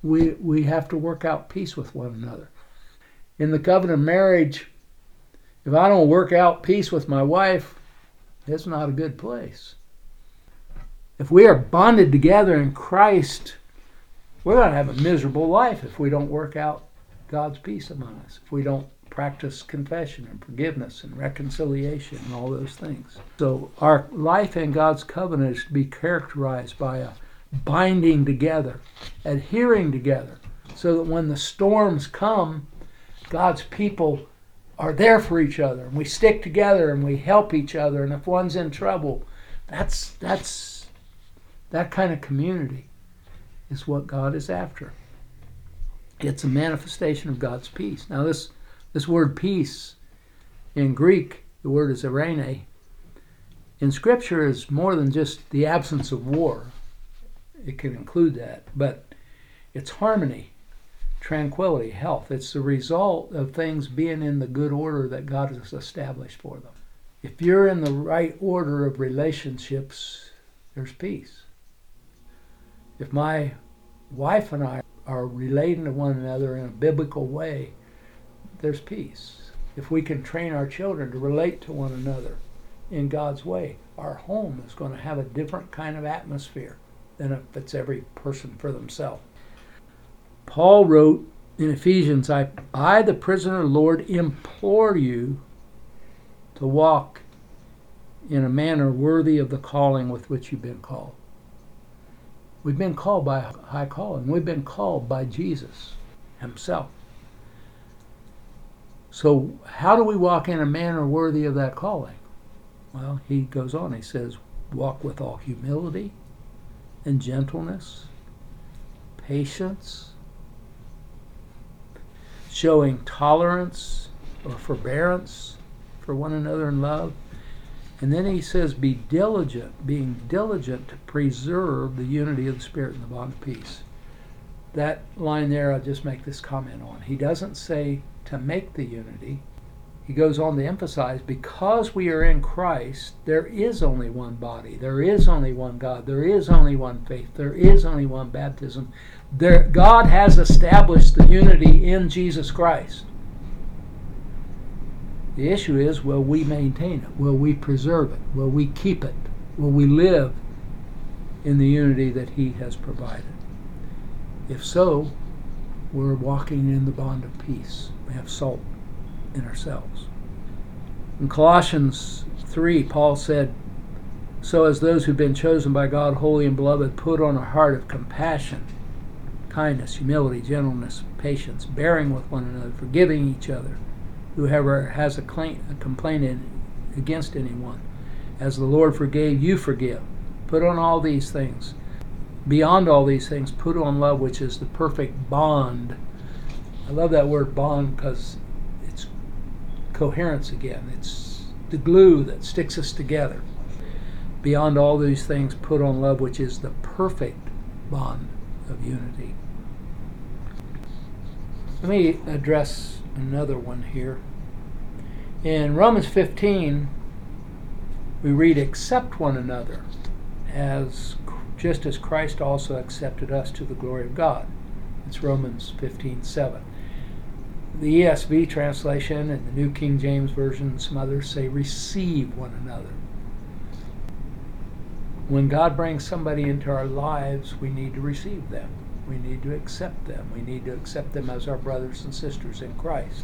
we we have to work out peace with one another. In the covenant of marriage, if I don't work out peace with my wife, it's not a good place. If we are bonded together in Christ, we're going to have a miserable life if we don't work out God's peace among us, if we don't practice confession and forgiveness and reconciliation and all those things. So our life in God's covenant is to be characterized by a binding together, adhering together, so that when the storms come, God's people are there for each other, and we stick together and we help each other, and if one's in trouble, that's that's that kind of community is what God is after. It's a manifestation of God's peace. Now this this word peace in Greek, the word is eirene, in Scripture is more than just the absence of war. It can include that, but it's harmony, tranquility, health. It's the result of things being in the good order that God has established for them. If you're in the right order of relationships, there's peace. If my wife and I are relating to one another in a biblical way, there's peace. If we can train our children to relate to one another in God's way, our home is going to have a different kind of atmosphere than if it's every person for themselves. Paul wrote in Ephesians, I, I, the prisoner of the Lord, implore you to walk in a manner worthy of the calling with which you've been called. We've been called by a high calling. We've been called by Jesus himself. So how do we walk in a manner worthy of that calling? Well, he goes on, he says, walk with all humility and gentleness, patience, showing tolerance or forbearance for one another in love. And then he says, be diligent, being diligent to preserve the unity of the Spirit in the bond of peace. That line there, I'll just make this comment on. He doesn't say to make the unity. He goes on to emphasize, because we are in Christ, there is only one body, there is only one God, there is only one faith, there is only one baptism. There, God has established the unity in Jesus Christ. The issue is, will we maintain it? Will we preserve it? Will we keep it? Will we live in the unity that He has provided? If so, we're walking in the bond of peace. We have salt in ourselves. In Colossians three, Paul said, so as those who've been chosen by God, holy and beloved, put on a heart of compassion, kindness, humility, gentleness, patience, bearing with one another, forgiving each other. Whoever has a complaint against anyone, as the Lord forgave, you forgive. Put on all these things. Beyond all these things, put on love, which is the perfect bond. I love that word bond because it's coherence again. It's the glue that sticks us together. Beyond all these things, put on love, which is the perfect bond of unity. Let me address another one here. In Romans fifteen, we read, accept one another, as just as Christ also accepted us to the glory of God. It's Romans fifteen seven. The E S V translation and the New King James Version and some others say receive one another. When God brings somebody into our lives, we need to receive them. We need to accept them. We need to accept them as our brothers and sisters in Christ.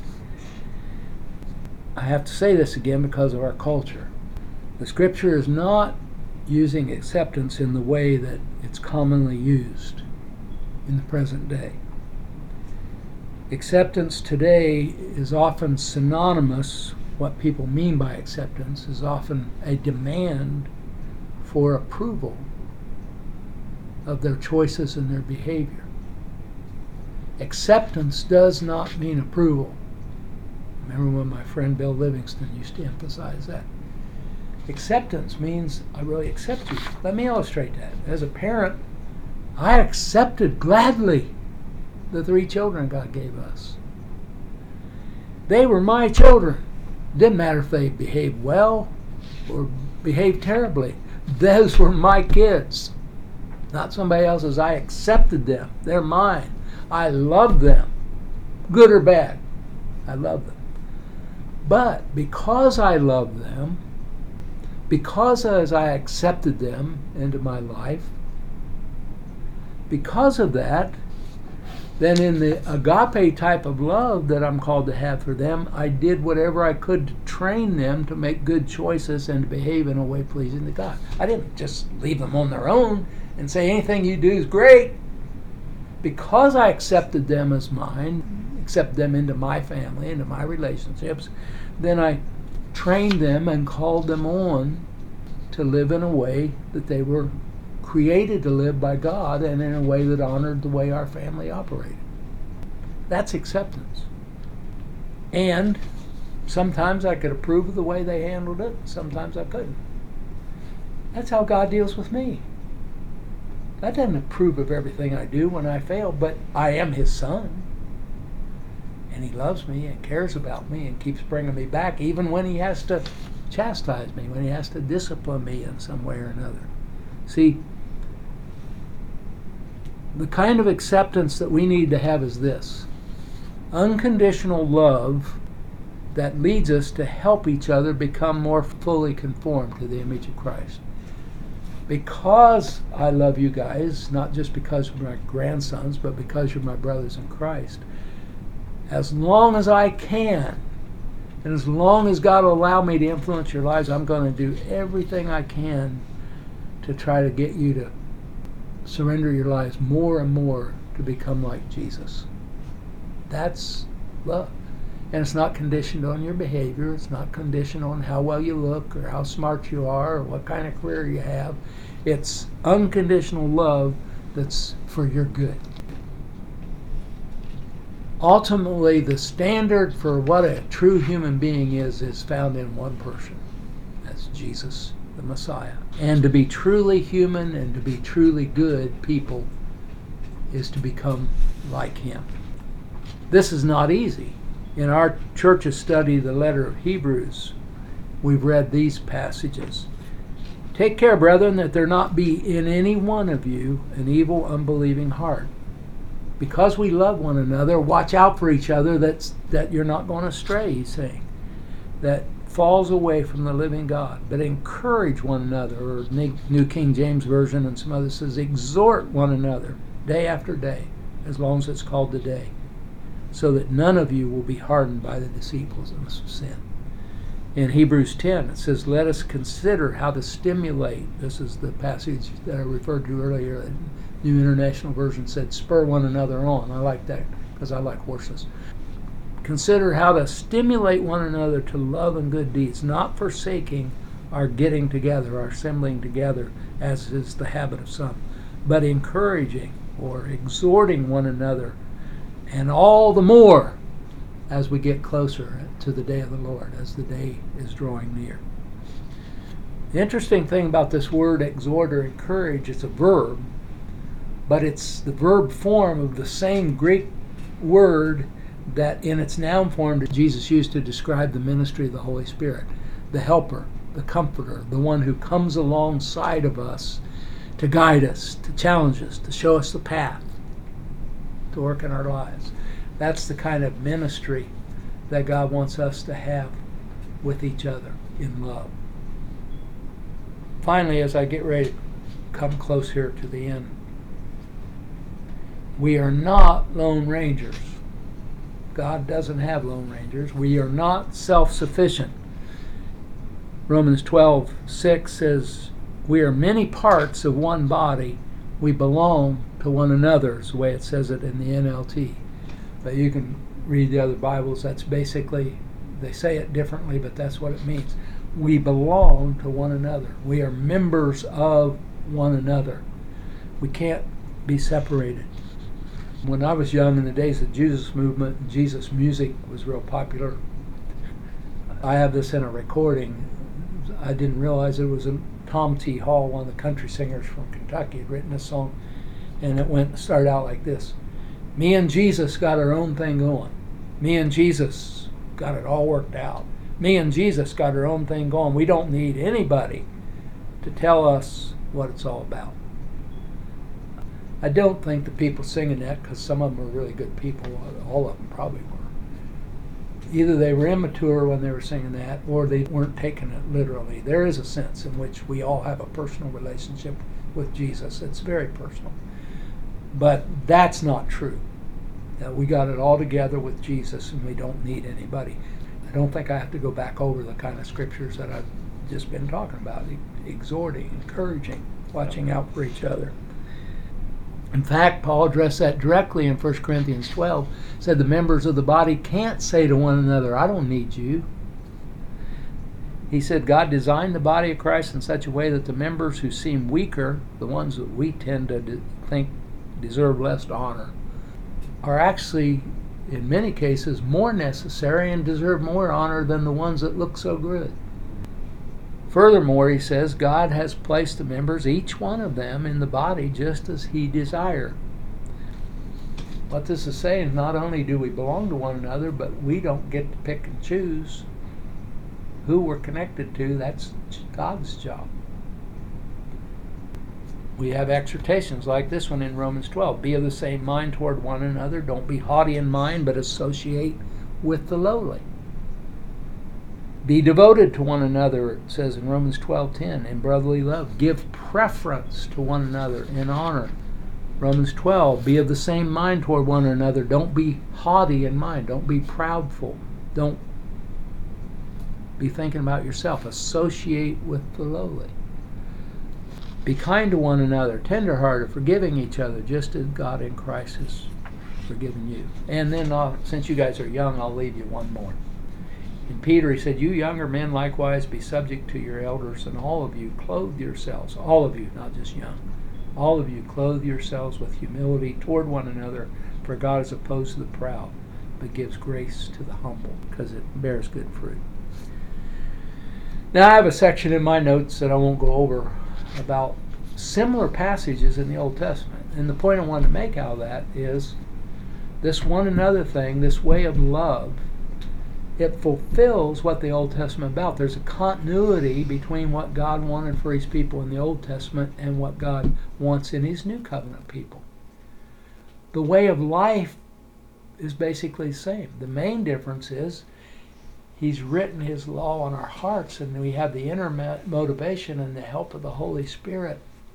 I have to say this again because of our culture. The Scripture is not using acceptance in the way that it's commonly used in the present day. Acceptance today is often synonymous, what people mean by acceptance is often a demand for approval of their choices and their behavior. Acceptance does not mean approval. Remember when my friend Bill Livingston used to emphasize that. Acceptance means I really accept you. Let me illustrate that. As a parent, I accepted gladly the three children God gave us. They were my children. Didn't matter if they behaved well or behaved terribly. Those were my kids, not somebody else's. I accepted them. They're mine. I love them, good or bad. I love them. But because I love them, because as I accepted them into my life, because of that, then in the agape type of love that I'm called to have for them, I did whatever I could to train them to make good choices and to behave in a way pleasing to God. I didn't just leave them on their own and say anything you do is great. Because I accepted them as mine, accepted them into my family, into my relationships, then I trained them and called them on to live in a way that they were created to live by God and in a way that honored the way our family operated. That's acceptance. And sometimes I could approve of the way they handled it, sometimes I couldn't. That's how God deals with me. I doesn't approve of everything I do when I fail, but I am His son. And He loves me and cares about me and keeps bringing me back, even when He has to chastise me, when He has to discipline me in some way or another. See, the kind of acceptance that we need to have is this: unconditional love that leads us to help each other become more fully conformed to the image of Christ. Because I love you guys, not just because you're my grandsons, but because you're my brothers in Christ, as long as I can, and as long as God will allow me to influence your lives, I'm going to do everything I can to try to get you to surrender your lives more and more to become like Jesus. That's love. And it's not conditioned on your behavior. It's not conditioned on how well you look or how smart you are or what kind of career you have. It's unconditional love that's for your good. Ultimately, the standard for what a true human being is is found in one person. That's Jesus, the Messiah. And to be truly human and to be truly good people is to become like Him. This is not easy. In our church's study, the letter of Hebrews, we've read these passages. Take care, brethren, that there not be in any one of you an evil, unbelieving heart. Because we love one another, watch out for each other that's, that you're not going astray, he's saying. That falls away from the living God. But encourage one another, or New King James Version and some others says, exhort one another day after day, as long as it's called today, so that none of you will be hardened by the deceitfulness of sin. In Hebrews ten, it says, let us consider how to stimulate. This is the passage that I referred to earlier. The New International Version said, spur one another on. I like that because I like horses. Consider how to stimulate one another to love and good deeds, not forsaking our getting together, our assembling together, as is the habit of some, but encouraging or exhorting one another, and all the more as we get closer to the day of the Lord, as the day is drawing near. The interesting thing about this word exhort or encourage, it's a verb, but it's the verb form of the same Greek word that in its noun form that Jesus used to describe the ministry of the Holy Spirit, the helper, the comforter, the one who comes alongside of us to guide us, to challenge us, to show us the path, to work in our lives. That's the kind of ministry that God wants us to have with each other in love. Finally, as I get ready to come close here to the end, we are not lone rangers. God doesn't have lone rangers. We are not self-sufficient. Romans twelve six says, we are many parts of one body. We belong to one another, is the way it says it in the N L T. But you can read the other Bibles. That's basically, they say it differently, but that's what it means. We belong to one another. We are members of one another. We can't be separated. When I was young, in the days of the Jesus movement, Jesus music was real popular. I have this in a recording. I didn't realize it was a Tom T. Hall, one of the country singers from Kentucky, had written this song, and it went started out like this. Me and Jesus got our own thing going. Me and Jesus got it all worked out. Me and Jesus got our own thing going. We don't need anybody to tell us what it's all about. I don't think the people singing that, because some of them are really good people, all of them probably were, either they were immature when they were singing that, or they weren't taking it literally. There is a sense in which we all have a personal relationship with Jesus. It's very personal. But that's not true. That we got it all together with Jesus and we don't need anybody. I don't think I have to go back over the kind of scriptures that I've just been talking about, exhorting, encouraging, watching out for each other. In fact, Paul addressed that directly in First Corinthians twelve, said the members of the body can't say to one another, I don't need you. He said God designed the body of Christ in such a way that the members who seem weaker, the ones that we tend to think deserve less honor, are actually, in many cases, more necessary and deserve more honor than the ones that look so good. Furthermore, he says, God has placed the members, each one of them, in the body just as he desired. What this is saying, not only do we belong to one another, but we don't get to pick and choose who we're connected to. That's God's job. We have exhortations like this one in Romans twelve. Be of the same mind toward one another. Don't be haughty in mind, but associate with the lowly. Be devoted to one another, it says in Romans twelve ten, in brotherly love. Give preference to one another in honor. Romans twelve, be of the same mind toward one another. Don't be haughty in mind. Don't be proudful. Don't be thinking about yourself. Associate with the lowly. Be kind to one another, tenderhearted, forgiving each other, just as God in Christ has forgiven you. And then, uh, since you guys are young, I'll leave you one more. In Peter, he said, you younger men likewise be subject to your elders, and all of you clothe yourselves, all of you, not just young, all of you clothe yourselves with humility toward one another, for God is opposed to the proud, but gives grace to the humble, because it bears good fruit. Now I have a section in my notes that I won't go over about similar passages in the Old Testament. And the point I wanted to make out of that is this one another thing, this way of love, it fulfills what the Old Testament is about. There's a continuity between what God wanted for his people in the Old Testament and what God wants in his New Covenant people. The way of life is basically the same. The main difference is he's written his law on our hearts, and we have the inner motivation and the help of the Holy Spirit.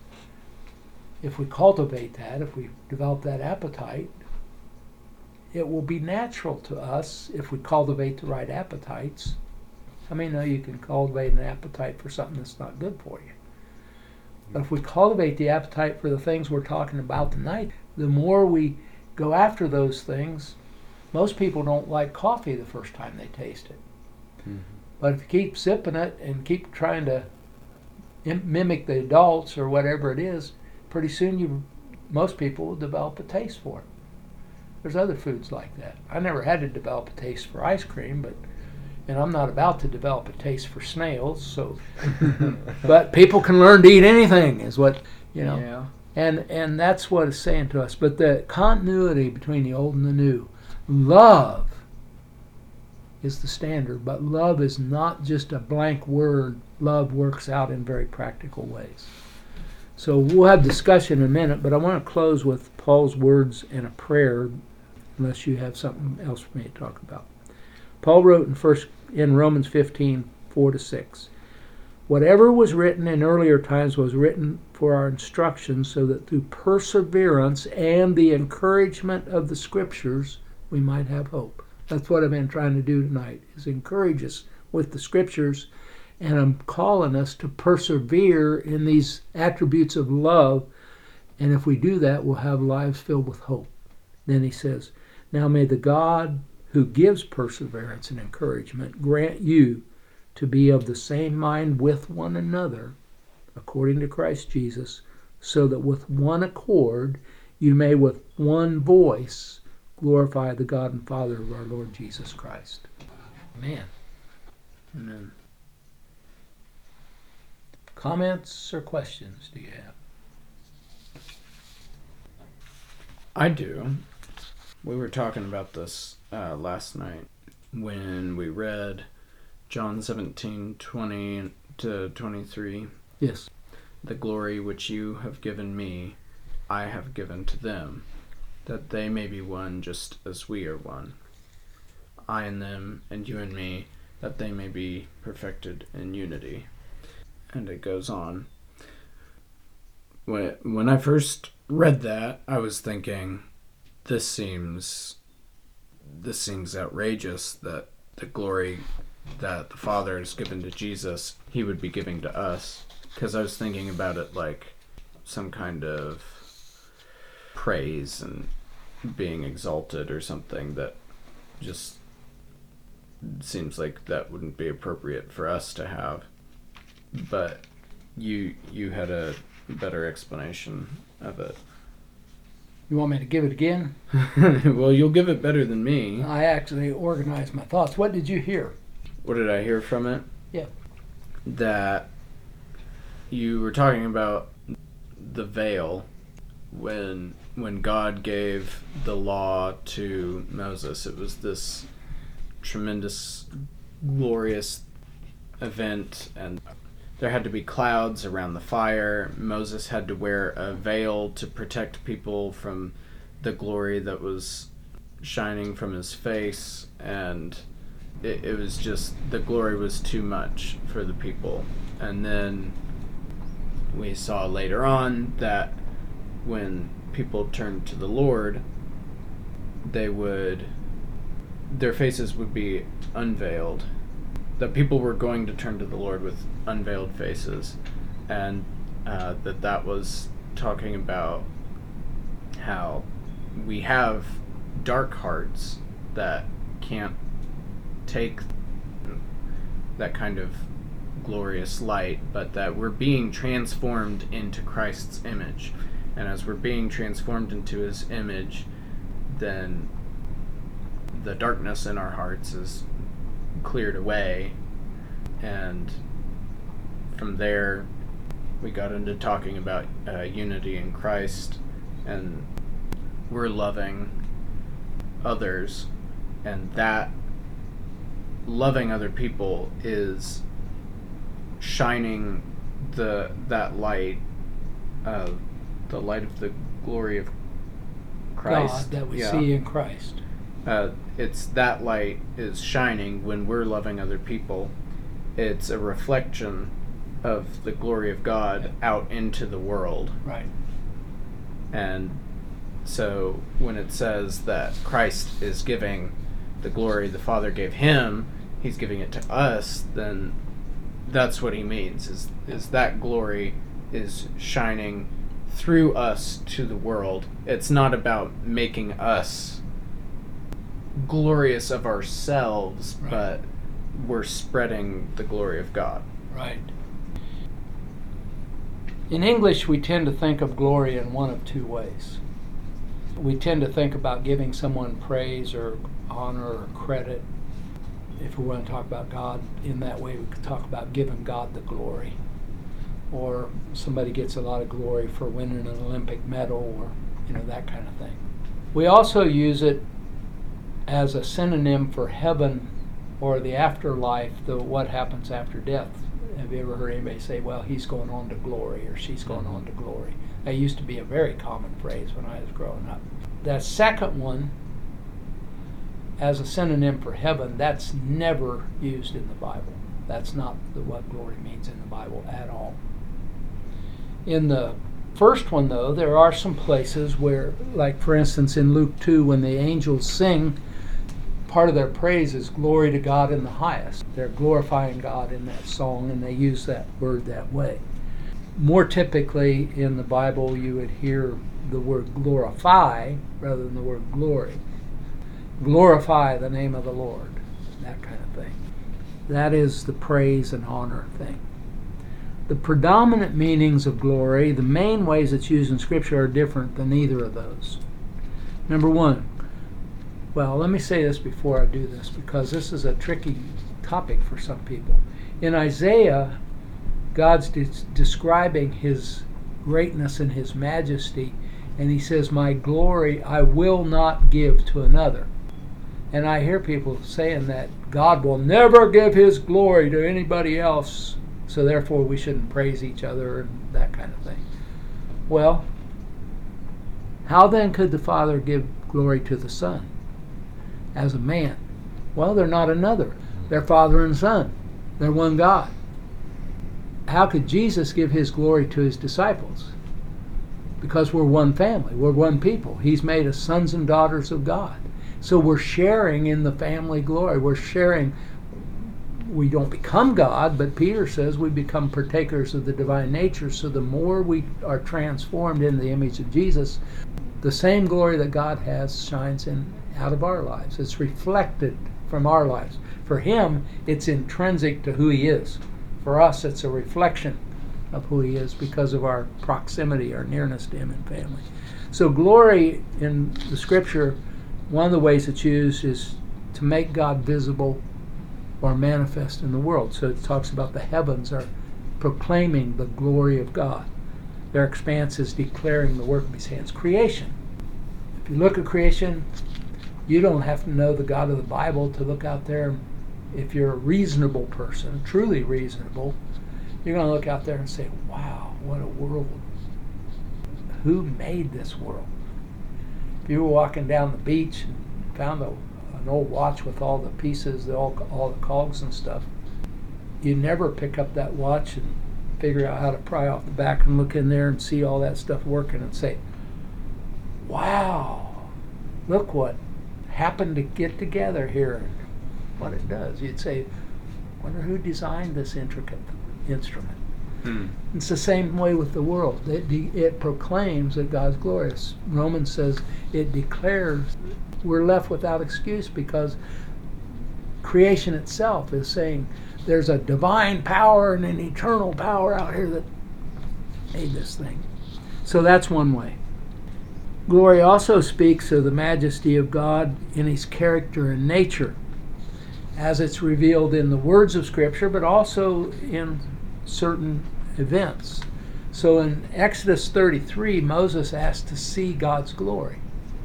If we cultivate that, if we develop that appetite, it will be natural to us if we cultivate the right appetites. How many know you can cultivate an appetite for something that's not good for you? But if we cultivate the appetite for the things we're talking about tonight, the more we go after those things. Most people don't like coffee the first time they taste it. Mm-hmm. But if you keep sipping it and keep trying to im- mimic the adults or whatever it is, pretty soon you, most people will develop a taste for it. There's other foods like that. I never had to develop a taste for ice cream, but and I'm not about to develop a taste for snails. So, but people can learn to eat anything, is what you know. Yeah. And and that's what it's saying to us. But the continuity between the old and the new, love is the standard. But love is not just a blank word. Love works out in very practical ways. So we'll have discussion in a minute, but I want to close with Paul's words and a prayer, unless you have something else for me to talk about. Paul wrote in first in Romans fifteen, four to six, whatever was written in earlier times was written for our instruction, so that through perseverance and the encouragement of the Scriptures we might have hope. That's what I've been trying to do tonight, is encourage us with the Scriptures. And I'm calling us to persevere in these attributes of love. And if we do that, we'll have lives filled with hope. Then he says, now may the God who gives perseverance and encouragement grant you to be of the same mind with one another, according to Christ Jesus, so that with one accord you may with one voice glorify the God and Father of our Lord Jesus Christ. Amen. Amen. Comments or questions do you have? I do. We were talking about this uh, last night when we read John seventeen, twenty to twenty-three. Yes. The glory which you have given me, I have given to them, that they may be one just as we are one. I and them, and you and me, that they may be perfected in unity. And it goes on. When, when I first read that, I was thinking, this seems, this seems outrageous that the glory that the Father has given to Jesus, he would be giving to us. Because I was thinking about it like some kind of praise and being exalted or something that just seems like that wouldn't be appropriate for us to have. But you you had a better explanation of it. You want me to give it again? Well, you'll give it better than me. I actually organized my thoughts. What did you hear? What did I hear from it? Yeah. That you were talking about the veil when when God gave the law to Moses. It was this tremendous, glorious event, and there had to be clouds around the fire. Moses had to wear a veil to protect people from the glory that was shining from his face, and it, it was just, the glory was too much for the people. And then we saw later on that when people turned to the Lord, they would, their faces would be unveiled. That people were going to turn to the Lord with unveiled faces, and uh, that that was talking about how we have dark hearts that can't take that kind of glorious light, but that we're being transformed into Christ's image. And as we're being transformed into his image, then the darkness in our hearts is cleared away. And from there we got into talking about uh, unity in Christ, and we're loving others, and that loving other people is shining the that light, uh, the light of the glory of Christ. God that we yeah. see in Christ. Uh, it's that light is shining when we're loving other people. It's a reflection of the glory of God out into the world. Right. And so when it says that Christ is giving the glory the Father gave him, he's giving it to us, then that's what he means, is, is that glory is shining through us to the world. It's not about making us glorious of ourselves, right. but we're spreading the glory of God. Right. In English, we tend to think of glory in one of two ways. We tend to think about giving someone praise or honor or credit. If we want to talk about God in that way, we could talk about giving God the glory. Or somebody gets a lot of glory for winning an Olympic medal, or you know, that kind of thing. We also use it as a synonym for heaven or the afterlife, the what happens after death. Have you ever heard anybody say, well, he's going on to glory, or she's going on to glory? That used to be a very common phrase when I was growing up. That second one, as a synonym for heaven, that's never used in the Bible. That's not the, what glory means in the Bible at all. In the first one, though, there are some places where, like for instance in Luke two, when the angels sing, part of their praise is glory to God in the highest. They're glorifying God in that song, and they use that word that way. More typically in the Bible, you would hear the word glorify rather than the word glory. Glorify the name of the Lord, that kind of thing. That is the praise and honor thing. The predominant meanings of glory, the main ways it's used in Scripture, are different than either of those. Number one, well, let me say this before I do this, because this is a tricky topic for some people. In Isaiah, God's de- describing his greatness and his majesty, and he says, my glory I will not give to another. And I hear people saying that God will never give his glory to anybody else, so therefore we shouldn't praise each other and that kind of thing. Well, How then could the Father give glory to the Son as a man? Well, they're not another. They're Father and Son. They're one God. How could Jesus give his glory to his disciples? Because we're one family. We're one people. He's made us sons and daughters of God. So we're sharing in the family glory. We're sharing. We don't become God, but Peter says we become partakers of the divine nature. So the more we are transformed in the image of Jesus, the same glory that God has shines in out of our lives. It's reflected from our lives. For him, it's intrinsic to who he is. For us, it's a reflection of who he is because of our proximity, our nearness to him and family. So glory in the scripture, one of the ways it's used is to make God visible or manifest in the world. So it talks about the heavens are proclaiming the glory of God. Their expanse is declaring the work of his hands. Creation. If you look at creation, you don't have to know the God of the Bible to look out there. If you're a reasonable person, truly reasonable, you're going to look out there and say, wow, what a world. Who made this world? If you were walking down the beach and found a, an old watch with all the pieces, the, all, all the cogs and stuff, you never pick up that watch and figure out how to pry off the back and look in there and see all that stuff working and say, wow, look what happened to get together here and what it does. You'd say, wonder who designed this intricate instrument. Hmm. It's the same way with the world. It, de- it proclaims that God's glorious. Romans says it declares we're left without excuse because creation itself is saying there's a divine power and an eternal power out here that made this thing. So that's one way. Glory also speaks of the majesty of God in his character and nature, as it's revealed in the words of Scripture, but also in certain events. So in Exodus thirty-three, Moses asked to see God's glory.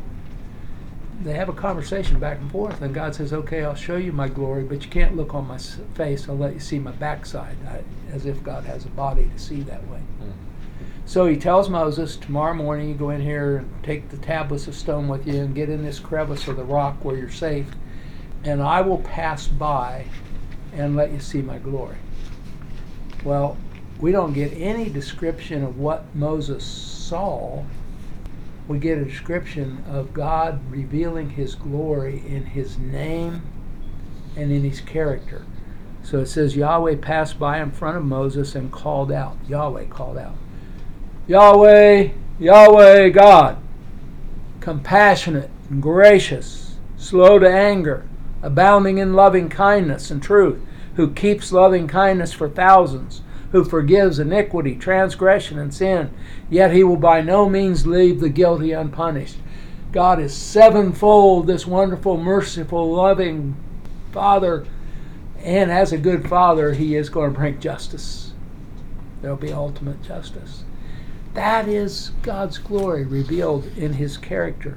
They have a conversation back and forth, and God says, okay, I'll show you my glory, but you can't look on my face. I'll let you see my backside, I, as if God has a body to see that way. Mm. So he tells Moses, tomorrow morning you go in here and take the tablets of stone with you and get in this crevice of the rock where you're safe, and I will pass by and let you see my glory. Well, we don't get any description of what Moses saw. We get a description of God revealing his glory in his name and in his character. So it says Yahweh passed by in front of Moses and called out. Yahweh called out. Yahweh, Yahweh God, compassionate and gracious, slow to anger, abounding in loving kindness and truth, who keeps loving kindness for thousands, who forgives iniquity, transgression, and sin, yet he will by no means leave the guilty unpunished. God is sevenfold this wonderful, merciful, loving Father, and as a good Father, he is going to bring justice. There will be ultimate justice. That is God's glory revealed in his character.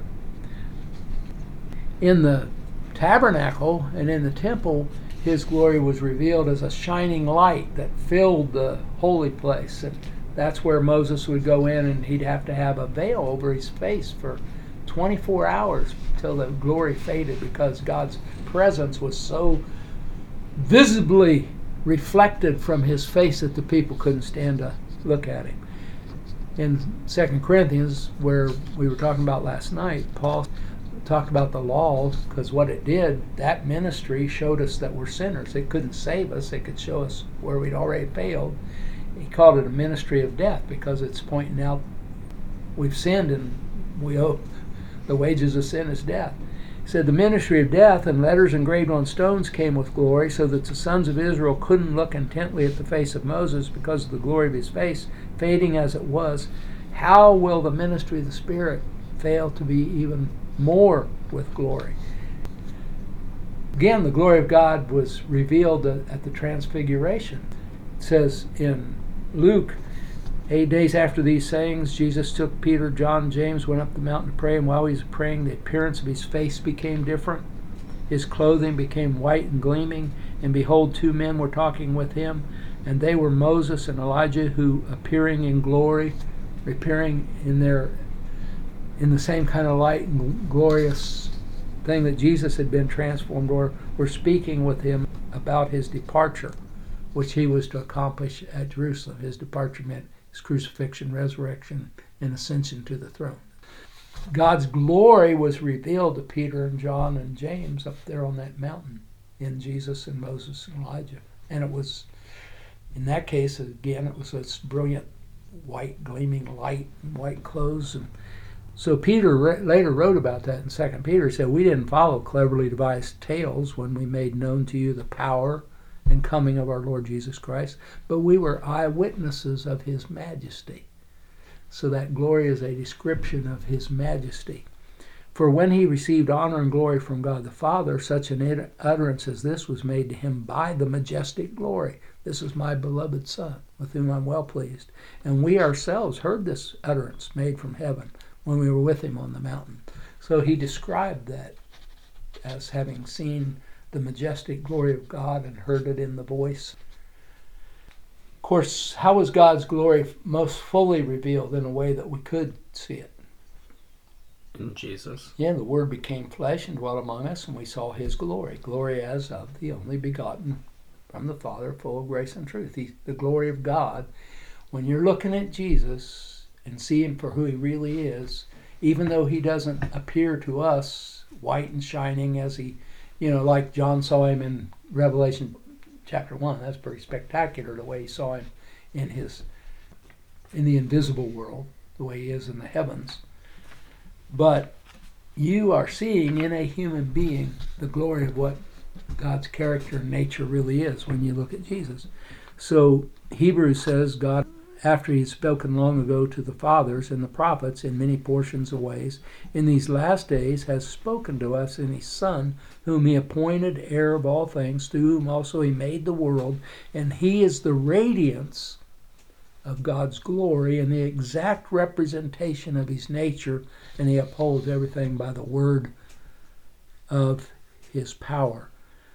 In the tabernacle and in the temple, his glory was revealed as a shining light that filled the holy place. And that's where Moses would go in and he'd have to have a veil over his face for twenty-four hours till the glory faded, because God's presence was so visibly reflected from his face that the people couldn't stand to look at him. In Second Corinthians, where we were talking about last night, Paul talked about the law, because what it did, that ministry showed us that we're sinners. It couldn't save us. It could show us where we'd already failed. He called it a ministry of death because it's pointing out we've sinned and we owe the wages of sin is death. He said the ministry of death and letters engraved on stones came with glory, so that the sons of Israel couldn't look intently at the face of Moses because of the glory of his face, fading as it was. How will the ministry of the Spirit fail to be even more with glory? Again, the glory of God was revealed at the Transfiguration. It says in Luke, eight days after these sayings, Jesus took Peter, John, and James, went up the mountain to pray, and while he was praying, the appearance of his face became different. His clothing became white and gleaming, and behold, two men were talking with him, and they were Moses and Elijah, who, appearing in glory, appearing in their in the same kind of light and glorious thing that Jesus had been transformed, or were speaking with him about his departure, which he was to accomplish at Jerusalem. His departure meant his crucifixion, resurrection, and ascension to the throne. God's glory was revealed to Peter and John and James up there on that mountain in Jesus and Moses and Elijah. And it was, in that case, again, it was this brilliant white gleaming light and white clothes. And so Peter re- later wrote about that in Second Peter. He said, we didn't follow cleverly devised tales when we made known to you the power and coming of our Lord Jesus Christ, but we were eyewitnesses of his majesty. So that glory is a description of his majesty. For when he received honor and glory from God the Father, such an utterance as this was made to him by the majestic glory. This is my beloved Son, with whom I'm well pleased. And we ourselves heard this utterance made from heaven when we were with him on the mountain. So he described that as having seen the majestic glory of God and heard it in the voice. Of course, how was God's glory most fully revealed in a way that we could see it? In Jesus. Yeah, the Word became flesh and dwelt among us, and we saw his glory. Glory as of the only begotten from the Father, full of grace and truth. He, the glory of God. When you're looking at Jesus and see him for who he really is, even though he doesn't appear to us white and shining as he, you know, like John saw him in Revelation chapter one. That's pretty spectacular, the way he saw him in his in the invisible world, the way he is in the heavens. But you are seeing in a human being the glory of what God's character and nature really is when you look at Jesus. So Hebrews says God, after he had spoken long ago to the fathers and the prophets in many portions of ways, in these last days has spoken to us in his Son, whom he appointed heir of all things, through whom also he made the world, and he is the radiance of God's glory and the exact representation of his nature, and he upholds everything by the word of his power.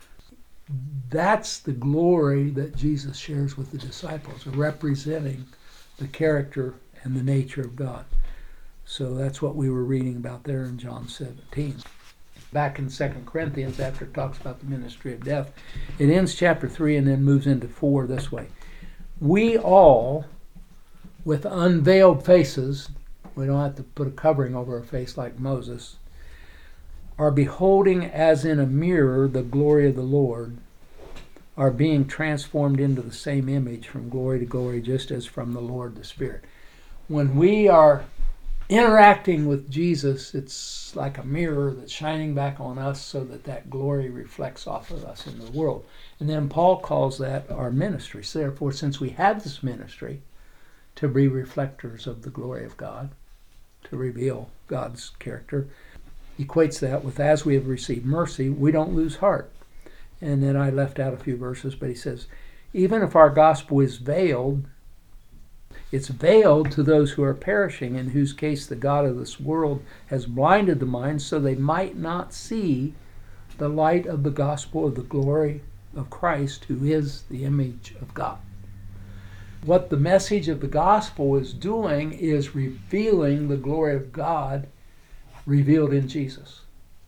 That's the glory that Jesus shares with the disciples, representing the character and the nature of God. So that's what we were reading about there in John seventeen. Back in Second Corinthians, after it talks about the ministry of death, it ends chapter three and then moves into four this way. We all, with unveiled faces, we don't have to put a covering over our face like Moses, are beholding as in a mirror the glory of the Lord, are being transformed into the same image from glory to glory, just as from the Lord the Spirit. When we are interacting with Jesus, it's like a mirror that's shining back on us so that that glory reflects off of us in the world. And then Paul calls that our ministry. So therefore, since we have this ministry to be reflectors of the glory of God, to reveal God's character, equates that with, as we have received mercy, we don't lose heart. And then I left out a few verses, but he says, even if our gospel is veiled, it's veiled to those who are perishing, in whose case the God of this world has blinded the minds so they might not see the light of the gospel of the glory of Christ, who is the image of God. What the message of the gospel is doing is revealing the glory of God revealed in Jesus.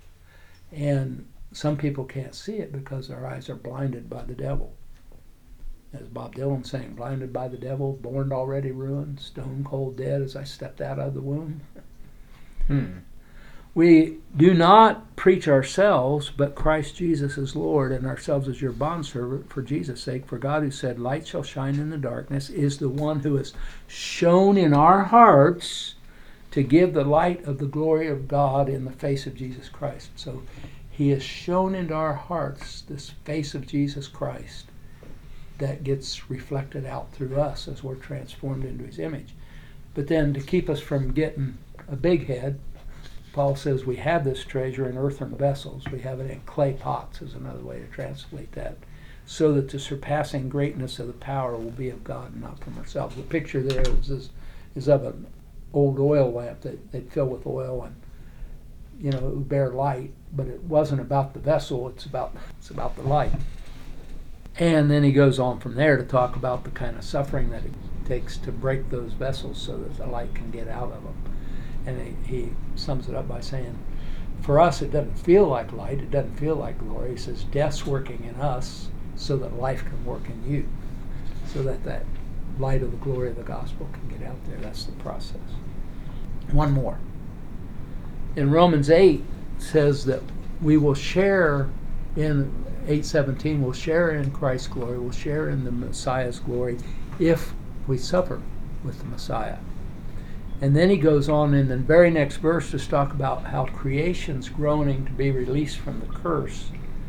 And some people can't see it because their eyes are blinded by the devil. As Bob Dylan sang, blinded by the devil, born already ruined, stone cold dead as I stepped out of the womb. Hmm. We do not preach ourselves, but Christ Jesus is Lord, and ourselves as your bondservant for Jesus' sake. For God, who said, light shall shine in the darkness, is the one who has shone in our hearts to give the light of the glory of God in the face of Jesus Christ. So he has shown into our hearts this face of Jesus Christ that gets reflected out through us as we're transformed into his image. But then to keep us from getting a big head, Paul says we have this treasure in earthen vessels. We have it in clay pots, is another way to translate that, so that the surpassing greatness of the power will be of God and not from ourselves. The picture there is, is, is of an old oil lamp that they'd fill with oil and, you know, it would bear light, but it wasn't about the vessel, it's about it's about the light. And then he goes on from there to talk about the kind of suffering that it takes to break those vessels so that the light can get out of them. And he, he sums it up by saying, for us, it doesn't feel like light. It doesn't feel like glory. He says, death's working in us so that life can work in you, so that that light of the glory of the gospel can get out there. That's the process. One more. In Romans eight, it says that we will share in eight seventeen, we'll share in Christ's glory, we'll share in the Messiah's glory if we suffer with the Messiah. And then he goes on in the very next verse to talk about how creation's groaning to be released from the curse,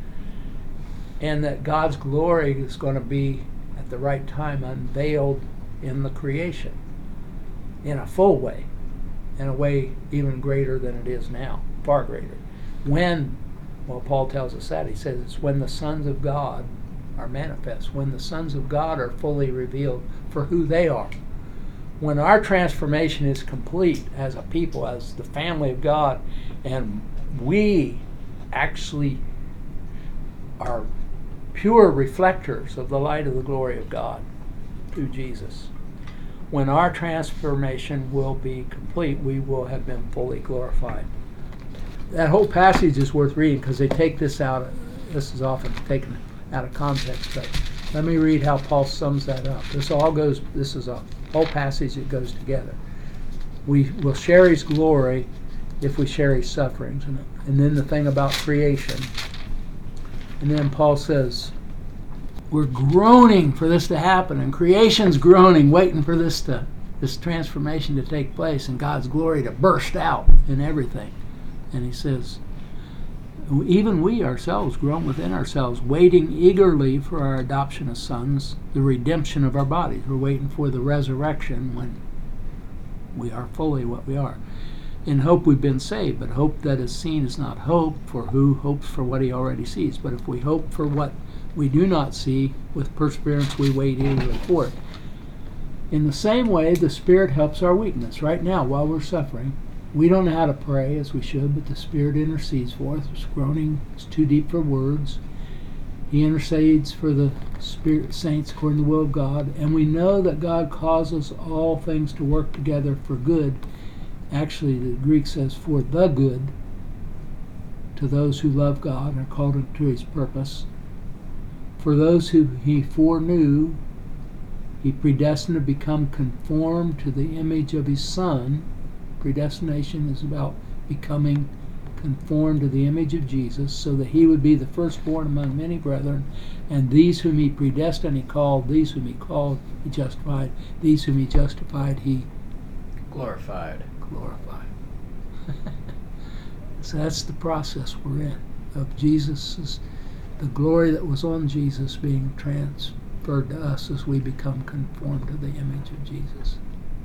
and that God's glory is going to be at the right time unveiled in the creation in a full way, in a way even greater than it is now, far greater. When, well, Paul tells us that, he says it's when the sons of God are manifest, when the sons of God are fully revealed for who they are. When our transformation is complete as a people, as the family of God, and we actually are pure reflectors of the light of the glory of God through Jesus. When our transformation will be complete, we will have been fully glorified. That whole passage is worth reading because they take this out. This is often taken out of context, but let me read how Paul sums that up. This all goes, this is a whole passage that goes together. We will share his glory if we share his sufferings. And, and then the thing about creation. And then Paul says, we're groaning for this to happen, and creation's groaning, waiting for this to this transformation to take place and God's glory to burst out in everything. And he says, even we ourselves groan within ourselves, waiting eagerly for our adoption as sons, the redemption of our bodies. We're waiting for the resurrection when we are fully what we are. In hope we've been saved, but hope that is seen is not hope, for who hopes for what he already sees? But if we hope for what we do not see, with perseverance we wait eagerly for it. In the same way, the Spirit helps our weakness. Right now, while we're suffering, we don't know how to pray as we should, but the Spirit intercedes for us. It's groaning, it's too deep for words. He intercedes for the Spirit saints according to the will of God, and we know that God causes all things to work together for good. Actually, the Greek says for the good, to those who love God and are called to his purpose. For those who he foreknew, he predestined to become conformed to the image of his Son. Predestination is about becoming conformed to the image of Jesus, so that he would be the firstborn among many brethren. And these whom he predestined, he called. These whom he called, he justified. These whom he justified, he glorified. Glorified. So that's the process we're in, of Jesus's, the glory that was on Jesus being transferred to us as we become conformed to the image of Jesus.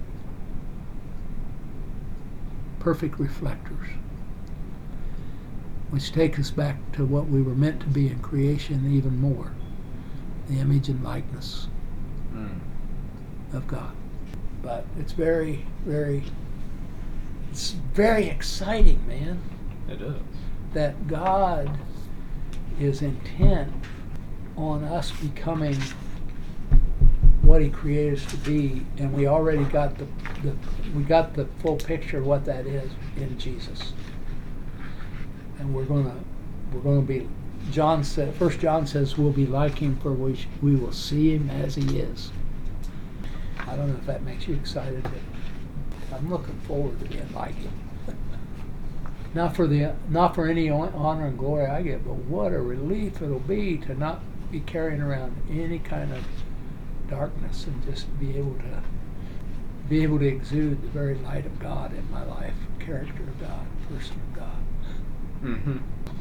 Perfect reflectors, which take us back to what we were meant to be in creation even more, the image and likeness mm. of God. But it's very, very, it's very exciting, man. It is. That God is intent on us becoming what he created us to be, and we already got the, the we got the full picture of what that is in Jesus. And we're gonna we're gonna be, John said, First John says we'll be like him, for we sh- we will see him as he is. I don't know if that makes you excited, but I'm looking forward to being like him. Not for the not for any honor and glory I get, but what a relief it'll be to not be carrying around any kind of darkness and just be able to be able to exude the very light of God in my life, character of God, person of God. Mm-hmm.